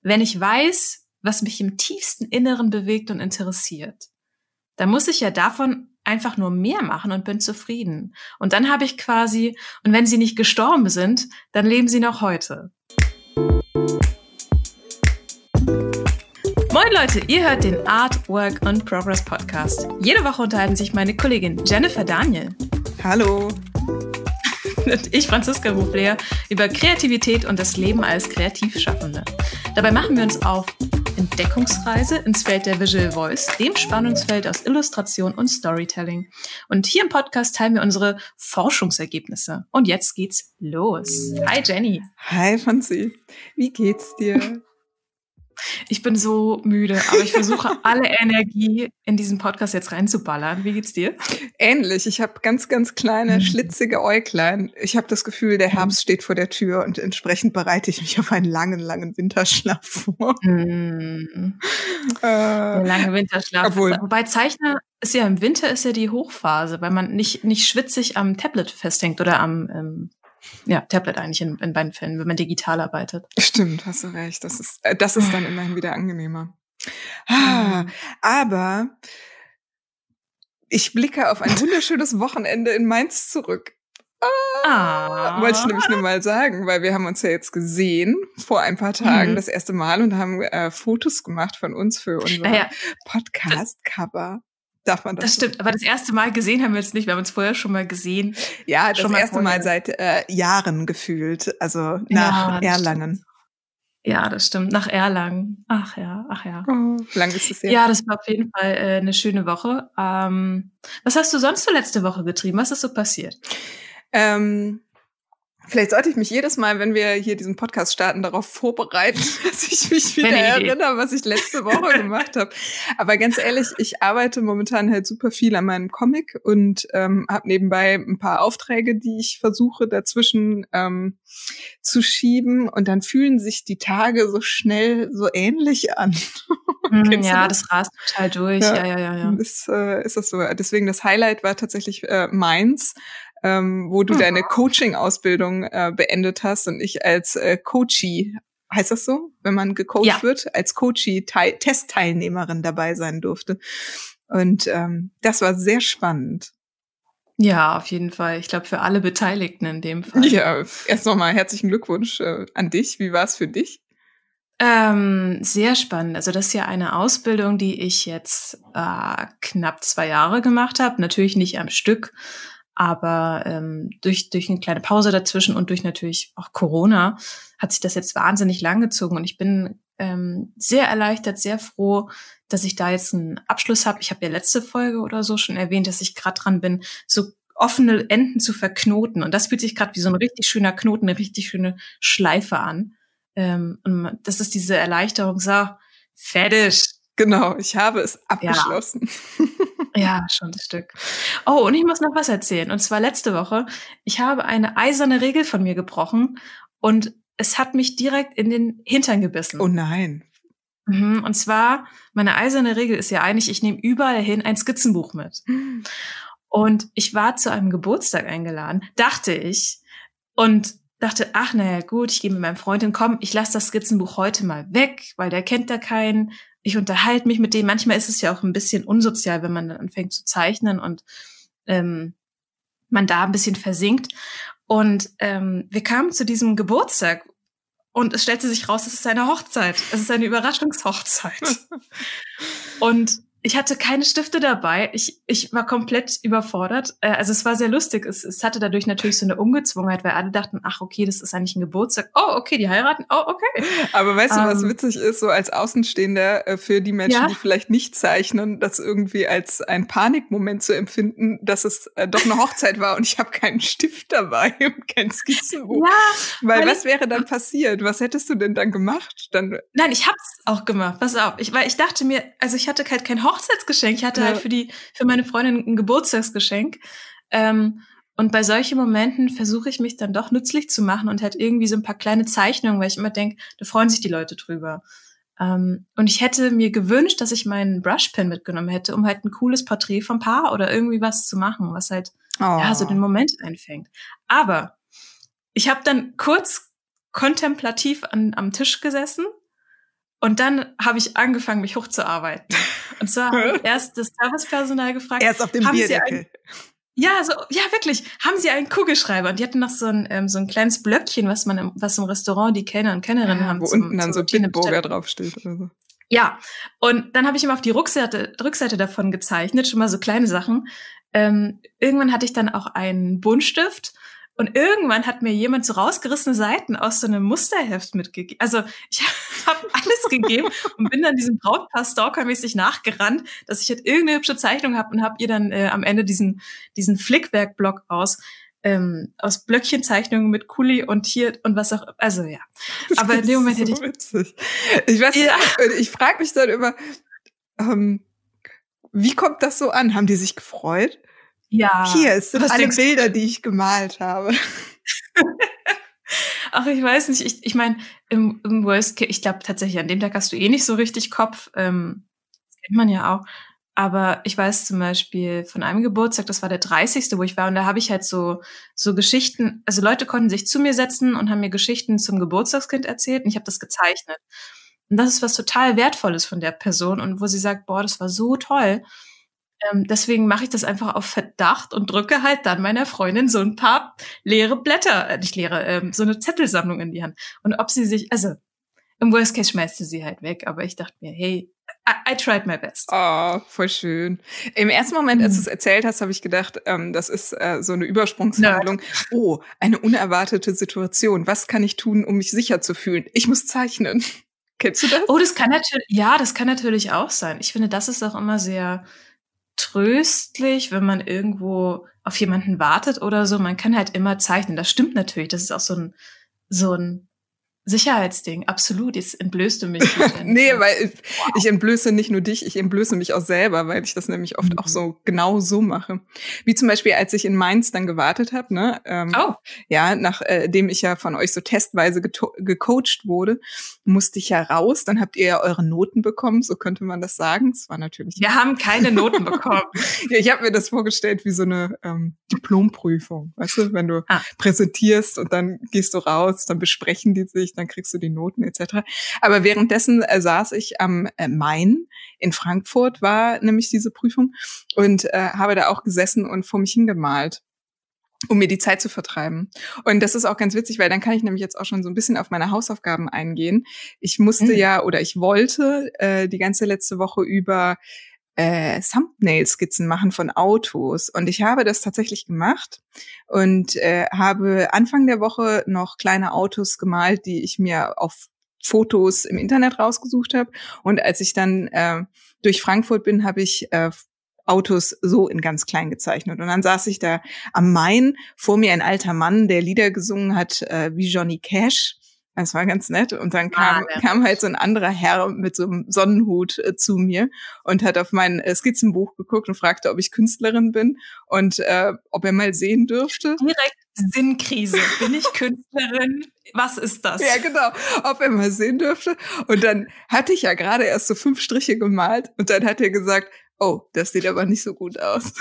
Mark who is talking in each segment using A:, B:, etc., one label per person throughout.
A: wenn ich weiß, was mich im tiefsten Inneren bewegt und interessiert, dann muss ich ja davon einfach nur mehr machen und bin zufrieden. Und dann habe ich quasi, und wenn sie nicht gestorben sind, dann leben sie noch heute. Moin Leute, ihr hört den Art, Work and Progress Podcast. Jede Woche unterhalten sich meine Kollegin Jennifer Daniel.
B: Hallo.
A: Und ich, Franziska Ruflehr, über Kreativität und das Leben als Kreativschaffende. Dabei machen wir uns auf Entdeckungsreise ins Feld der Visual Voice, dem Spannungsfeld aus Illustration und Storytelling. Und hier im Podcast teilen wir unsere Forschungsergebnisse. Und jetzt geht's los. Hi Jenny.
B: Hi Franzi. Wie geht's dir?
A: Ich bin so müde, aber ich versuche alle Energie in diesen Podcast jetzt reinzuballern. Wie geht's dir?
B: Ähnlich. Ich habe ganz, ganz kleine, schlitzige Äuglein. Ich habe das Gefühl, der Herbst steht vor der Tür und entsprechend bereite ich mich auf einen langen, langen Winterschlaf vor.
A: Der lange Winterschlaf. Wobei Zeichner ist ja im Winter ist ja die Hochphase, weil man nicht schwitzig am Tablet festhängt oder am Tablet eigentlich in beiden Fällen, wenn man digital arbeitet.
B: Stimmt, hast du recht. Das ist dann immerhin wieder angenehmer. Aber ich blicke auf ein wunderschönes Wochenende in Mainz zurück. Wollte ich nämlich nur mal sagen, weil wir haben uns ja jetzt gesehen vor ein paar Tagen das erste Mal und haben Fotos gemacht von uns für unser Podcast-Cover. Darf man
A: das stimmt, aber das erste Mal gesehen haben wir uns nicht. Wir haben uns vorher schon mal gesehen.
B: Ja, das erste Mal seit Jahren gefühlt. Also nach Erlangen.
A: Ja, das stimmt. Nach Erlangen. Ach ja.
B: Oh, lang ist es her.
A: Ja, das war auf jeden Fall eine schöne Woche. Was hast du sonst so letzte Woche getrieben? Was ist so passiert?
B: Vielleicht sollte ich mich jedes Mal, wenn wir hier diesen Podcast starten, darauf vorbereiten, dass ich mich wieder erinnere, was ich letzte Woche gemacht habe. Aber ganz ehrlich, ich arbeite momentan halt super viel an meinem Comic und habe nebenbei ein paar Aufträge, die ich versuche dazwischen zu schieben. Und dann fühlen sich die Tage so schnell so ähnlich an.
A: Ja, das rast total durch. Ja.
B: Ist das so. Deswegen das Highlight war tatsächlich Mainz. Wo du deine Coaching-Ausbildung beendet hast und ich als Coachie, heißt das so, wenn man gecoacht wird, als Coachie-Testteilnehmerin dabei sein durfte. Und das war sehr spannend.
A: Ja, auf jeden Fall. Ich glaube, für alle Beteiligten in dem Fall.
B: Ja, erst nochmal herzlichen Glückwunsch an dich. Wie war es für dich?
A: Sehr spannend. Also das ist ja eine Ausbildung, die ich jetzt knapp 2 Jahre gemacht habe. Natürlich nicht am Stück. Aber durch eine kleine Pause dazwischen und durch natürlich auch Corona hat sich das jetzt wahnsinnig lang gezogen. Und ich bin sehr erleichtert, sehr froh, dass ich da jetzt einen Abschluss habe. Ich habe ja letzte Folge oder so schon erwähnt, dass ich gerade dran bin, so offene Enden zu verknoten. Und das fühlt sich gerade wie so ein richtig schöner Knoten, eine richtig schöne Schleife an. Und das ist diese Erleichterung, so, fertig.
B: Genau, ich habe es abgeschlossen.
A: Ja, schon ein Stück. Oh, und ich muss noch was erzählen. Und zwar letzte Woche. Ich habe eine eiserne Regel von mir gebrochen und es hat mich direkt in den Hintern gebissen.
B: Oh nein.
A: Und zwar, meine eiserne Regel ist ja eigentlich, ich nehme überall hin ein Skizzenbuch mit. Und ich war zu einem Geburtstag eingeladen, dachte ich, und dachte, ach, naja, gut, ich gehe mit meinem Freund hin, komm, ich lasse das Skizzenbuch heute mal weg, weil der kennt da keinen. Ich unterhalte mich mit dem. Manchmal ist es ja auch ein bisschen unsozial, wenn man dann anfängt zu zeichnen und man da ein bisschen versinkt. Und wir kamen zu diesem Geburtstag und es stellte sich raus, es ist eine Hochzeit. Es ist eine Überraschungshochzeit. Und ich hatte keine Stifte dabei. Ich war komplett überfordert. Also es war sehr lustig. Es hatte dadurch natürlich so eine Ungezwungenheit, weil alle dachten, ach okay, das ist eigentlich ein Geburtstag. Oh, okay, die heiraten. Oh, okay.
B: Aber weißt du, was witzig ist, so als Außenstehender für die Menschen, die vielleicht nicht zeichnen, das irgendwie als ein Panikmoment zu empfinden, dass es doch eine Hochzeit war und ich habe keinen Stift dabei und kein Skizzenbuch.
A: Ja,
B: weil was wäre dann passiert? Was hättest du denn dann gemacht?
A: Nein, ich hab's auch gemacht. Pass auf. Weil ich dachte mir, also ich hatte halt kein Hochzeitsgeschenk. Ich hatte halt für meine Freundin ein Geburtstagsgeschenk. Und bei solchen Momenten versuche ich mich dann doch nützlich zu machen und halt irgendwie so ein paar kleine Zeichnungen, weil ich immer denke, da freuen sich die Leute drüber. Und ich hätte mir gewünscht, dass ich meinen Brushpen mitgenommen hätte, um halt ein cooles Porträt vom Paar oder irgendwie was zu machen, was halt so den Moment einfängt. Aber ich habe dann kurz kontemplativ am Tisch gesessen Und dann habe ich angefangen, mich hochzuarbeiten. Und zwar habe ich erst das Servicepersonal gefragt.
B: Erst auf dem Bierdeckel.
A: Ja, wirklich. Haben Sie einen Kugelschreiber? Und die hatten noch so ein kleines Blöckchen, was im Restaurant die Kellner und Kellnerinnen haben.
B: Wo unten dann so Bitburger draufsteht oder so.
A: Ja. Und dann habe ich immer auf die Rückseite davon gezeichnet, schon mal so kleine Sachen. Irgendwann hatte ich dann auch einen Buntstift. Und irgendwann hat mir jemand so rausgerissene Seiten aus so einem Musterheft mitgegeben. Also ich habe alles gegeben und bin dann diesem Brautpaar stalkermäßig nachgerannt, dass ich halt irgendeine hübsche Zeichnung habe und habe ihr dann am Ende diesen Flickwerk-Block aus Blöckchenzeichnungen mit Kuli und hier und was auch, also ja. Aber in dem Moment hätte ich...
B: Witzig. Ich weiß, ich frage mich dann immer, wie kommt das so an? Haben die sich gefreut?
A: Ja.
B: Hier, es sind alle Bilder, die ich gemalt habe.
A: Ach, ich weiß nicht. Ich meine, im Worst Case, ich glaube tatsächlich, an dem Tag hast du eh nicht so richtig Kopf. Das kennt man ja auch. Aber ich weiß zum Beispiel von einem Geburtstag, das war der 30., wo ich war, und da habe ich halt so Geschichten, also Leute konnten sich zu mir setzen und haben mir Geschichten zum Geburtstagskind erzählt und ich habe das gezeichnet. Und das ist was total Wertvolles von der Person und wo sie sagt, boah, das war so toll. Deswegen mache ich das einfach auf Verdacht und drücke halt dann meiner Freundin so ein paar leere Blätter, nicht leere, so eine Zettelsammlung in die Hand. Und ob sie sich, also im Worst Case schmeißt sie sie halt weg, aber ich dachte mir, hey, I tried my best.
B: Oh, voll schön. Im ersten Moment, als du es erzählt hast, habe ich gedacht, das ist so eine Übersprungshandlung. Nerd. Oh, eine unerwartete Situation. Was kann ich tun, um mich sicher zu fühlen? Ich muss zeichnen. Kennst du das?
A: Oh, das kann natürlich auch sein. Ich finde, das ist auch immer sehr tröstlich, wenn man irgendwo auf jemanden wartet oder so. Man kann halt immer zeichnen. Das stimmt natürlich. Das ist auch so ein Sicherheitsding. Absolut. Jetzt entblößte mich.
B: Nee, weil ich entblöße nicht nur dich, ich entblöße mich auch selber, weil ich das nämlich oft auch so genau so mache. Wie zum Beispiel, als ich in Mainz dann gewartet habe, ne? Ja, nachdem ich ja von euch so testweise gecoacht wurde, musste ich ja raus. Dann habt ihr ja eure Noten bekommen, so könnte man das sagen. Das war natürlich...
A: Wir haben keine Noten bekommen.
B: Ja, ich habe mir das vorgestellt wie so eine Diplomprüfung. Weißt du, wenn du präsentierst und dann gehst du raus, dann besprechen die sich, dann kriegst du die Noten etc. Aber währenddessen saß ich am Main in Frankfurt, war nämlich diese Prüfung, und habe da auch gesessen und vor mich hingemalt, um mir die Zeit zu vertreiben. Und das ist auch ganz witzig, weil dann kann ich nämlich jetzt auch schon so ein bisschen auf meine Hausaufgaben eingehen. Ich musste ich wollte die ganze letzte Woche über Thumbnail-Skizzen machen von Autos. Und ich habe das tatsächlich gemacht und habe Anfang der Woche noch kleine Autos gemalt, die ich mir auf Fotos im Internet rausgesucht habe. Und als ich dann durch Frankfurt bin, habe ich Autos so in ganz klein gezeichnet. Und dann saß ich da am Main, vor mir ein alter Mann, der Lieder gesungen hat wie Johnny Cash. Das war ganz nett. Und dann kam halt so ein anderer Herr mit so einem Sonnenhut zu mir und hat auf mein Skizzenbuch geguckt und fragte, ob ich Künstlerin bin und ob er mal sehen dürfte.
A: Direkt Sinnkrise. Bin ich Künstlerin? Was ist das?
B: Ja, genau. Ob er mal sehen dürfte. Und dann hatte ich ja gerade erst so 5 Striche gemalt und dann hat er gesagt, oh, das sieht aber nicht so gut aus.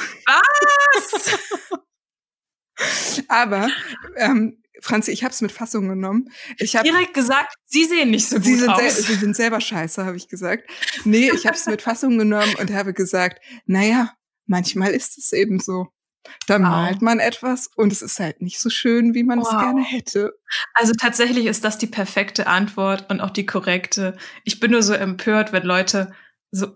A: Was?
B: Aber Franzi, ich habe es mit Fassung genommen. Ich habe
A: direkt gesagt, Sie sehen nicht so gut aus.
B: Sie sind selber scheiße, habe ich gesagt. Nee, ich habe es mit Fassung genommen und habe gesagt, naja, manchmal ist es eben so. Dann malt man etwas und es ist halt nicht so schön, wie man es gerne hätte.
A: Also tatsächlich ist das die perfekte Antwort und auch die korrekte. Ich bin nur so empört, wenn Leute so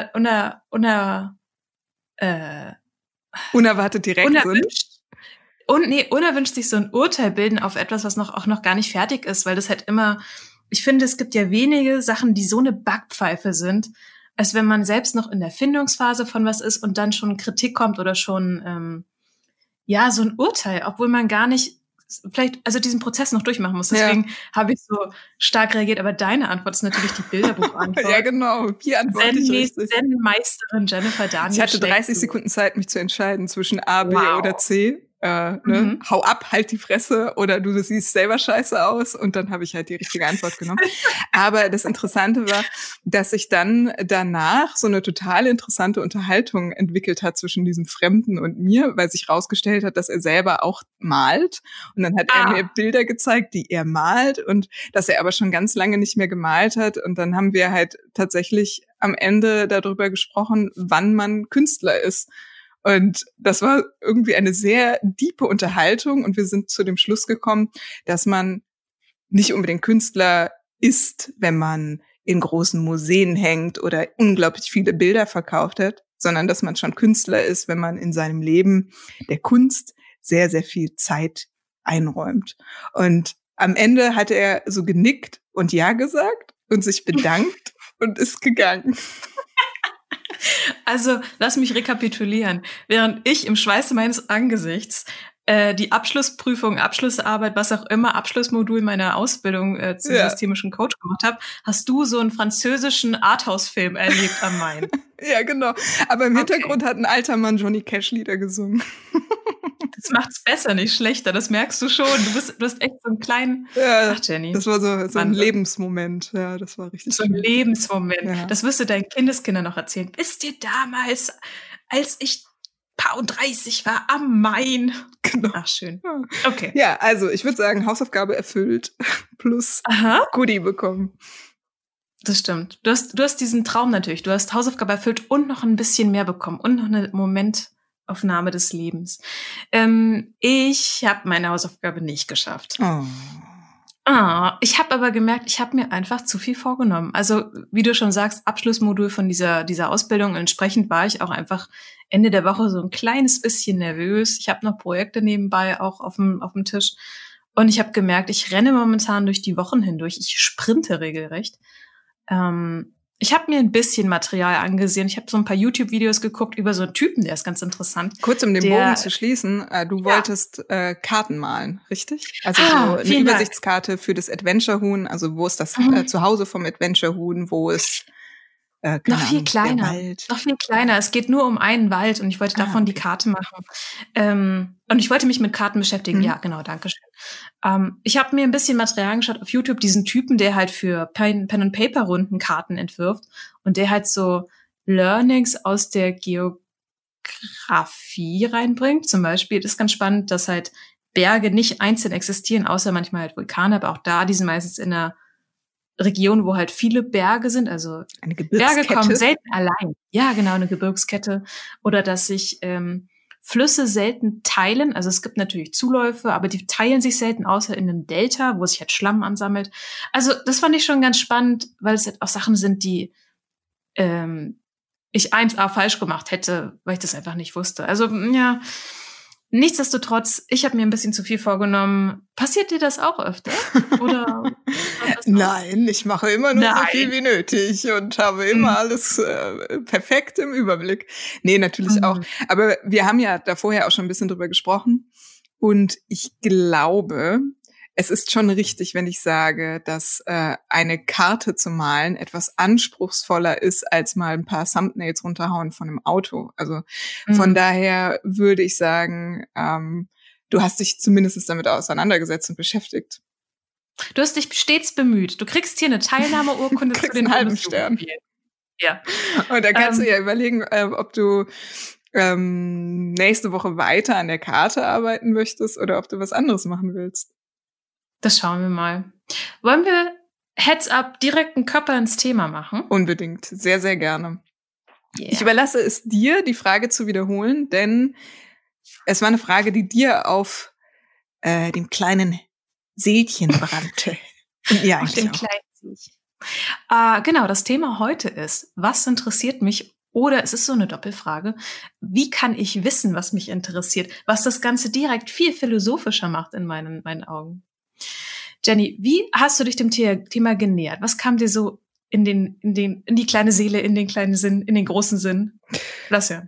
B: unerwartet direkt sind.
A: Unerwünscht sich so ein Urteil bilden auf etwas, was auch noch gar nicht fertig ist, weil das halt immer, ich finde, es gibt ja wenige Sachen, die so eine Backpfeife sind, als wenn man selbst noch in der Findungsphase von was ist und dann schon Kritik kommt oder schon, so ein Urteil, obwohl man gar nicht vielleicht, also diesen Prozess noch durchmachen muss. Deswegen habe ich so stark reagiert. Aber deine Antwort ist natürlich die Bilderbuchantwort.
B: Ja, genau. Wie antworte ich richtig?
A: Zen-Meisterin Jennifer Daniel.
B: Ich hatte 30 Sekunden Zeit, mich zu entscheiden zwischen A, B oder C. hau ab, halt die Fresse oder du siehst selber scheiße aus und dann habe ich halt die richtige Antwort genommen. Aber das Interessante war, dass sich dann danach so eine total interessante Unterhaltung entwickelt hat zwischen diesem Fremden und mir, weil sich rausgestellt hat, dass er selber auch malt und dann hat er mir Bilder gezeigt, die er malt und dass er aber schon ganz lange nicht mehr gemalt hat und dann haben wir halt tatsächlich am Ende darüber gesprochen, wann man Künstler ist. Und das war irgendwie eine sehr diepe Unterhaltung und wir sind zu dem Schluss gekommen, dass man nicht unbedingt Künstler ist, wenn man in großen Museen hängt oder unglaublich viele Bilder verkauft hat, sondern dass man schon Künstler ist, wenn man in seinem Leben der Kunst sehr, sehr viel Zeit einräumt. Und am Ende hat er so genickt und ja gesagt und sich bedankt und ist gegangen.
A: Also, lass mich rekapitulieren. Während ich im Schweiße meines Angesichts die Abschlussprüfung, Abschlussarbeit, was auch immer, Abschlussmodul meiner Ausbildung zum systemischen Coach gemacht habe, hast du so einen französischen Arthouse-Film erlebt am Main.
B: Ja, genau. Aber im Hintergrund hat ein alter Mann Johnny Cash-Lieder gesungen.
A: Das macht's besser, nicht schlechter. Das merkst du schon. Du hast echt so einen kleinen...
B: Ja, ach, Jenny. Das war so ein Lebensmoment. Ja, das war richtig
A: so ein Lebensmoment. Ja. Das wirst du deinen Kindeskindern noch erzählen. Wisst ihr damals, als ich Paar 30 war am Main?
B: Genau.
A: Ach, schön. Okay.
B: Ja, also ich würde sagen, Hausaufgabe erfüllt plus Goodie bekommen.
A: Das stimmt. Du hast diesen Traum natürlich. Du hast Hausaufgabe erfüllt und noch ein bisschen mehr bekommen und noch eine Momentaufnahme des Lebens. Ich habe meine Hausaufgabe nicht geschafft. Ich habe aber gemerkt, ich habe mir einfach zu viel vorgenommen. Also wie du schon sagst, Abschlussmodul von dieser Ausbildung. Entsprechend war ich auch einfach Ende der Woche so ein kleines bisschen nervös. Ich habe noch Projekte nebenbei auch auf dem Tisch. Und ich habe gemerkt, ich renne momentan durch die Wochen hindurch. Ich sprinte regelrecht. Ich habe mir ein bisschen Material angesehen. Ich habe so ein paar YouTube-Videos geguckt über so einen Typen, der ist ganz interessant.
B: Kurz, um den Bogen zu schließen, du wolltest Karten malen, richtig? Also so eine Übersichtskarte für das Adventure-Huhn, also wo ist das Zuhause vom Adventure-Huhn, wo ist
A: noch viel kleiner. Noch viel kleiner. Es geht nur um einen Wald und ich wollte davon die Karte machen. Und ich wollte mich mit Karten beschäftigen. Ja, genau, danke schön. Ich habe mir ein bisschen Material angeschaut auf YouTube, diesen Typen, der halt für Pen-and-Paper-Runden Karten entwirft und der halt so Learnings aus der Geografie reinbringt. Zum Beispiel, das ist ganz spannend, dass halt Berge nicht einzeln existieren, außer manchmal halt Vulkane, aber auch da, die sind meistens in einer Region, wo halt viele Berge sind, also
B: eine Gebirgskette.
A: Berge kommen selten allein. Ja, genau, eine Gebirgskette. Oder dass sich Flüsse selten teilen. Also es gibt natürlich Zuläufe, aber die teilen sich selten, außer in einem Delta, wo sich halt Schlamm ansammelt. Also das fand ich schon ganz spannend, weil es halt auch Sachen sind, die ich 1a falsch gemacht hätte, weil ich das einfach nicht wusste. Also ja, nichtsdestotrotz, ich habe mir ein bisschen zu viel vorgenommen. Passiert dir das auch öfter? Oder?
B: Nein, ich mache immer nur so viel wie nötig und habe immer alles perfekt im Überblick. Nee, natürlich auch. Aber wir haben ja da vorher auch schon ein bisschen drüber gesprochen. Und ich glaube, es ist schon richtig, wenn ich sage, dass eine Karte zu malen etwas anspruchsvoller ist, als mal ein paar Thumbnails runterhauen von einem Auto. Also von daher würde ich sagen, du hast dich zumindest damit auseinandergesetzt und beschäftigt.
A: Du hast dich stets bemüht. Du kriegst hier eine Teilnahmeurkunde
B: für den halben Stern.
A: Ja.
B: Und da kannst du ja überlegen, ob du nächste Woche weiter an der Karte arbeiten möchtest oder ob du was anderes machen willst.
A: Das schauen wir mal. Wollen wir Heads up direkt einen Körper ins Thema machen?
B: Unbedingt. Sehr, sehr gerne. Yeah. Ich überlasse es dir, die Frage zu wiederholen, denn es war eine Frage, die dir auf dem kleinen Seelchen brannte. Ja,
A: auf dem kleinen Seelchen. Genau, das Thema heute ist, was interessiert mich? Oder es ist so eine Doppelfrage. Wie kann ich wissen, was mich interessiert? Was das Ganze direkt viel philosophischer macht in meinen Augen. Jenny, wie hast du dich dem Thema genähert? Was kam dir so in die kleine Seele, in den kleinen Sinn, in den großen Sinn? Lass hören.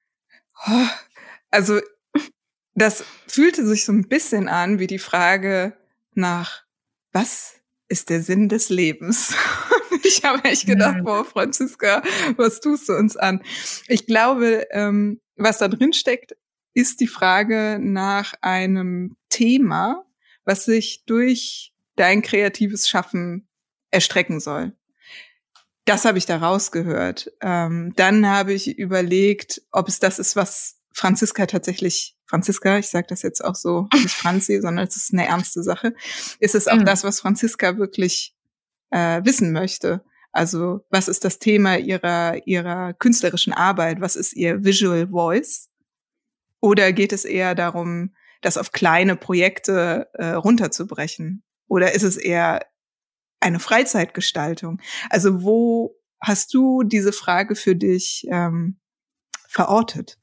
B: Also, das fühlte sich so ein bisschen an wie die Frage nach, was ist der Sinn des Lebens? Ich habe echt gedacht, boah, Franziska, was tust du uns an? Ich glaube, was da drin steckt, ist die Frage nach einem Thema, was sich durch dein kreatives Schaffen erstrecken soll. Das habe ich da rausgehört. Dann habe ich überlegt, ob es das ist, was Franziska, ich sage das jetzt auch so, nicht Franzi, sondern es ist eine ernste Sache. Ist es auch das, was Franziska wirklich wissen möchte? Also was ist das Thema ihrer künstlerischen Arbeit? Was ist ihr Visual Voice? Oder geht es eher darum, das auf kleine Projekte runterzubrechen? Oder ist es eher eine Freizeitgestaltung? Also wo hast du diese Frage für dich verortet?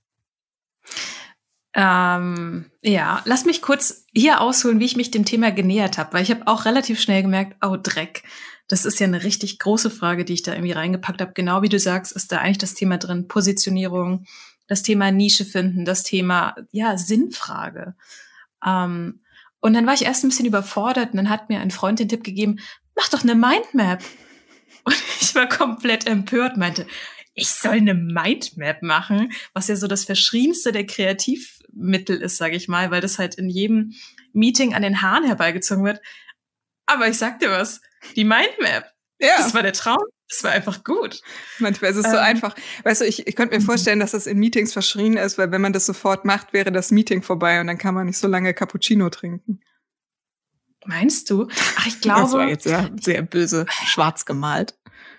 A: Ja, lass mich kurz hier ausholen, wie ich mich dem Thema genähert habe, weil ich habe auch relativ schnell gemerkt, oh Dreck, das ist ja eine richtig große Frage, die ich da irgendwie reingepackt habe. Genau wie du sagst, ist da eigentlich das Thema drin, Positionierung, das Thema Nische finden, das Thema, ja, Sinnfrage. Und dann war ich erst ein bisschen überfordert und dann hat mir ein Freund den Tipp gegeben, mach doch eine Mindmap. Und ich war komplett empört, meinte, ich soll eine Mindmap machen, was ja so das Verschrienste der Kreativmittel ist, sage ich mal, weil das halt in jedem Meeting an den Haaren herbeigezogen wird. Aber ich sag dir was, die Mindmap, das war der Traum, das war einfach gut.
B: Manchmal ist es so einfach. Weißt du, ich könnte mir vorstellen, dass das in Meetings verschrien ist, weil wenn man das sofort macht, wäre das Meeting vorbei und dann kann man nicht so lange Cappuccino trinken.
A: Meinst du? Ach, ich glaube.
B: Das war jetzt sehr böse schwarz gemalt.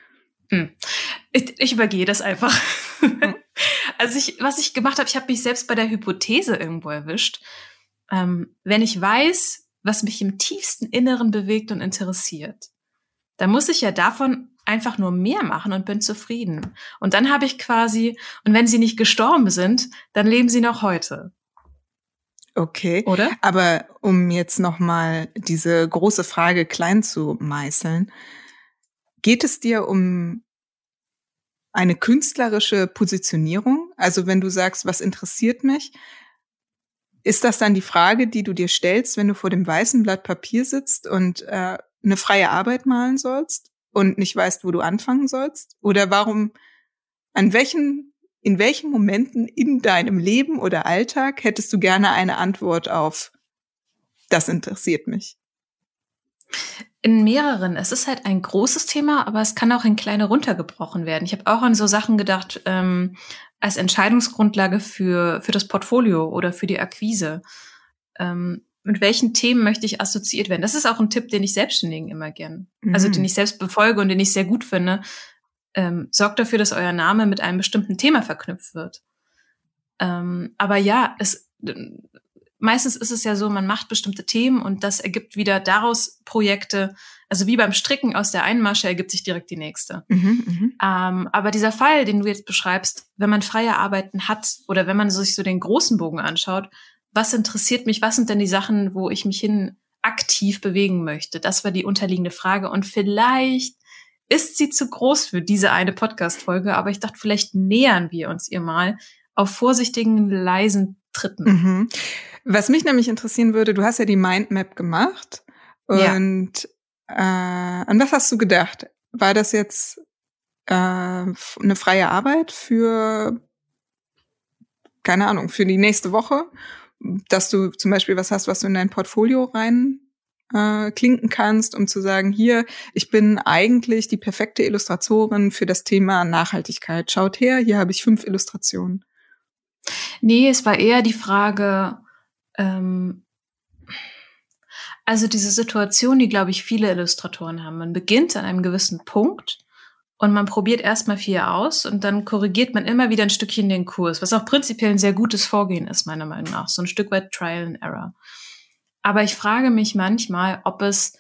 A: Ich übergehe das einfach. Also was ich gemacht habe, ich habe mich selbst bei der Hypothese irgendwo erwischt. Wenn ich weiß, was mich im tiefsten Inneren bewegt und interessiert, dann muss ich ja davon einfach nur mehr machen und bin zufrieden. Und dann habe ich quasi, und wenn sie nicht gestorben sind, dann leben sie noch heute.
B: Okay,
A: oder?
B: Aber um jetzt nochmal diese große Frage klein zu meißeln, geht es dir um eine künstlerische Positionierung? Also wenn du sagst, was interessiert mich, ist das dann die Frage, die du dir stellst, wenn du vor dem weißen Blatt Papier sitzt und eine freie Arbeit malen sollst und nicht weißt, wo du anfangen sollst? Oder in welchen Momenten in deinem Leben oder Alltag hättest du gerne eine Antwort auf das interessiert mich?
A: In mehreren. Es ist halt ein großes Thema, aber es kann auch in kleine runtergebrochen werden. Ich habe auch an so Sachen gedacht, als Entscheidungsgrundlage für das Portfolio oder für die Akquise. Mit welchen Themen möchte ich assoziiert werden? Das ist auch ein Tipp, den ich Selbstständigen immer gern, also den ich selbst befolge und den ich sehr gut finde. Sorgt dafür, dass euer Name mit einem bestimmten Thema verknüpft wird. Aber ja, meistens ist es ja so, man macht bestimmte Themen und das ergibt wieder daraus Projekte. Also wie beim Stricken aus der einen Masche ergibt sich direkt die nächste. Aber dieser Fall, den du jetzt beschreibst, wenn man freie Arbeiten hat oder wenn man sich so den großen Bogen anschaut, was interessiert mich, was sind denn die Sachen, wo ich mich hin aktiv bewegen möchte? Das war die unterliegende Frage und vielleicht ist sie zu groß für diese eine Podcast-Folge, aber ich dachte, vielleicht nähern wir uns ihr mal auf vorsichtigen, leisen Tritten.
B: Was mich nämlich interessieren würde, du hast ja die Mindmap gemacht und an was hast du gedacht? War das jetzt eine freie Arbeit für, keine Ahnung, für die nächste Woche? Dass du zum Beispiel was hast, was du in dein Portfolio rein klinken kannst, um zu sagen, hier, ich bin eigentlich die perfekte Illustratorin für das Thema Nachhaltigkeit. Schaut her, hier habe ich 5 Illustrationen.
A: Nee, es war eher die Frage, also diese Situation, die, glaube ich, viele Illustratoren haben. Man beginnt an einem gewissen Punkt und man probiert erstmal viel aus und dann korrigiert man immer wieder ein Stückchen den Kurs, was auch prinzipiell ein sehr gutes Vorgehen ist, meiner Meinung nach. So ein Stück weit Trial and Error. Aber ich frage mich manchmal, ob es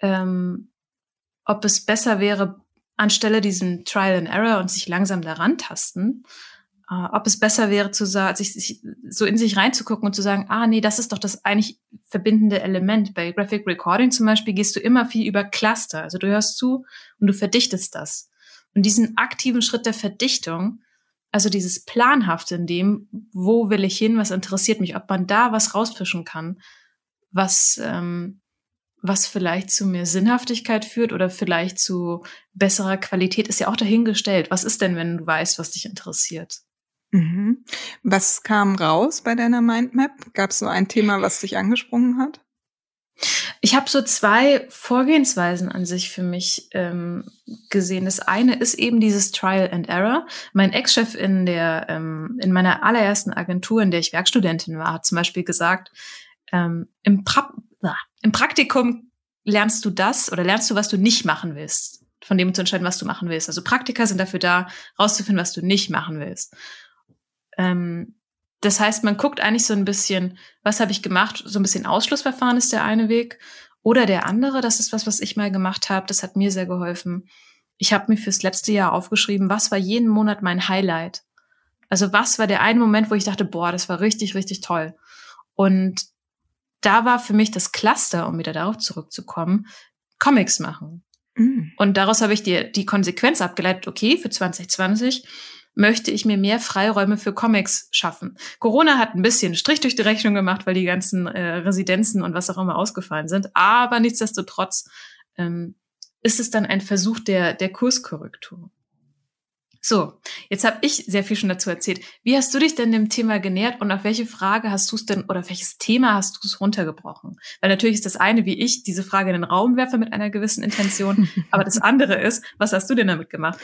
A: besser wäre, anstelle diesem Trial and Error und sich langsam daran tasten, ob es besser wäre, sich so in sich reinzugucken und zu sagen, nee, das ist doch das eigentlich verbindende Element. Bei Graphic Recording zum Beispiel gehst du immer viel über Cluster. Also du hörst zu und du verdichtest das. Und diesen aktiven Schritt der Verdichtung, also dieses Planhafte in dem, wo will ich hin, was interessiert mich, ob man da was rausfischen kann, was vielleicht zu mehr Sinnhaftigkeit führt oder vielleicht zu besserer Qualität, ist ja auch dahingestellt. Was ist denn, wenn du weißt, was dich interessiert?
B: Mhm. Was kam raus bei deiner Mindmap? Gab es so ein Thema, was dich angesprochen hat?
A: Ich habe so 2 Vorgehensweisen an sich für mich gesehen. Das eine ist eben dieses Trial and Error. Mein Ex-Chef in meiner allerersten Agentur, in der ich Werkstudentin war, hat zum Beispiel gesagt, im Praktikum lernst du, was du nicht machen willst, von dem zu entscheiden, was du machen willst. Also Praktika sind dafür da, rauszufinden, was du nicht machen willst. Das heißt, man guckt eigentlich so ein bisschen, was habe ich gemacht? So ein bisschen Ausschlussverfahren ist der eine Weg. Oder der andere, das ist was ich mal gemacht habe, das hat mir sehr geholfen. Ich habe mir fürs letzte Jahr aufgeschrieben, was war jeden Monat mein Highlight? Also was war der eine Moment, wo ich dachte, boah, das war richtig, richtig toll. Und da war für mich das Cluster, um wieder darauf zurückzukommen, Comics machen. Mhm. Und daraus habe ich die Konsequenz abgeleitet, okay, für 2020 möchte ich mir mehr Freiräume für Comics schaffen. Corona hat ein bisschen Strich durch die Rechnung gemacht, weil die ganzen Residenzen und was auch immer ausgefallen sind. Aber nichtsdestotrotz ist es dann ein Versuch der Kurskorrektur. So, jetzt habe ich sehr viel schon dazu erzählt. Wie hast du dich denn dem Thema genähert und auf welche Frage hast du es denn oder auf welches Thema hast du es runtergebrochen? Weil natürlich ist das eine, wie ich diese Frage in den Raum werfe mit einer gewissen Intention, aber das andere ist, was hast du denn damit gemacht?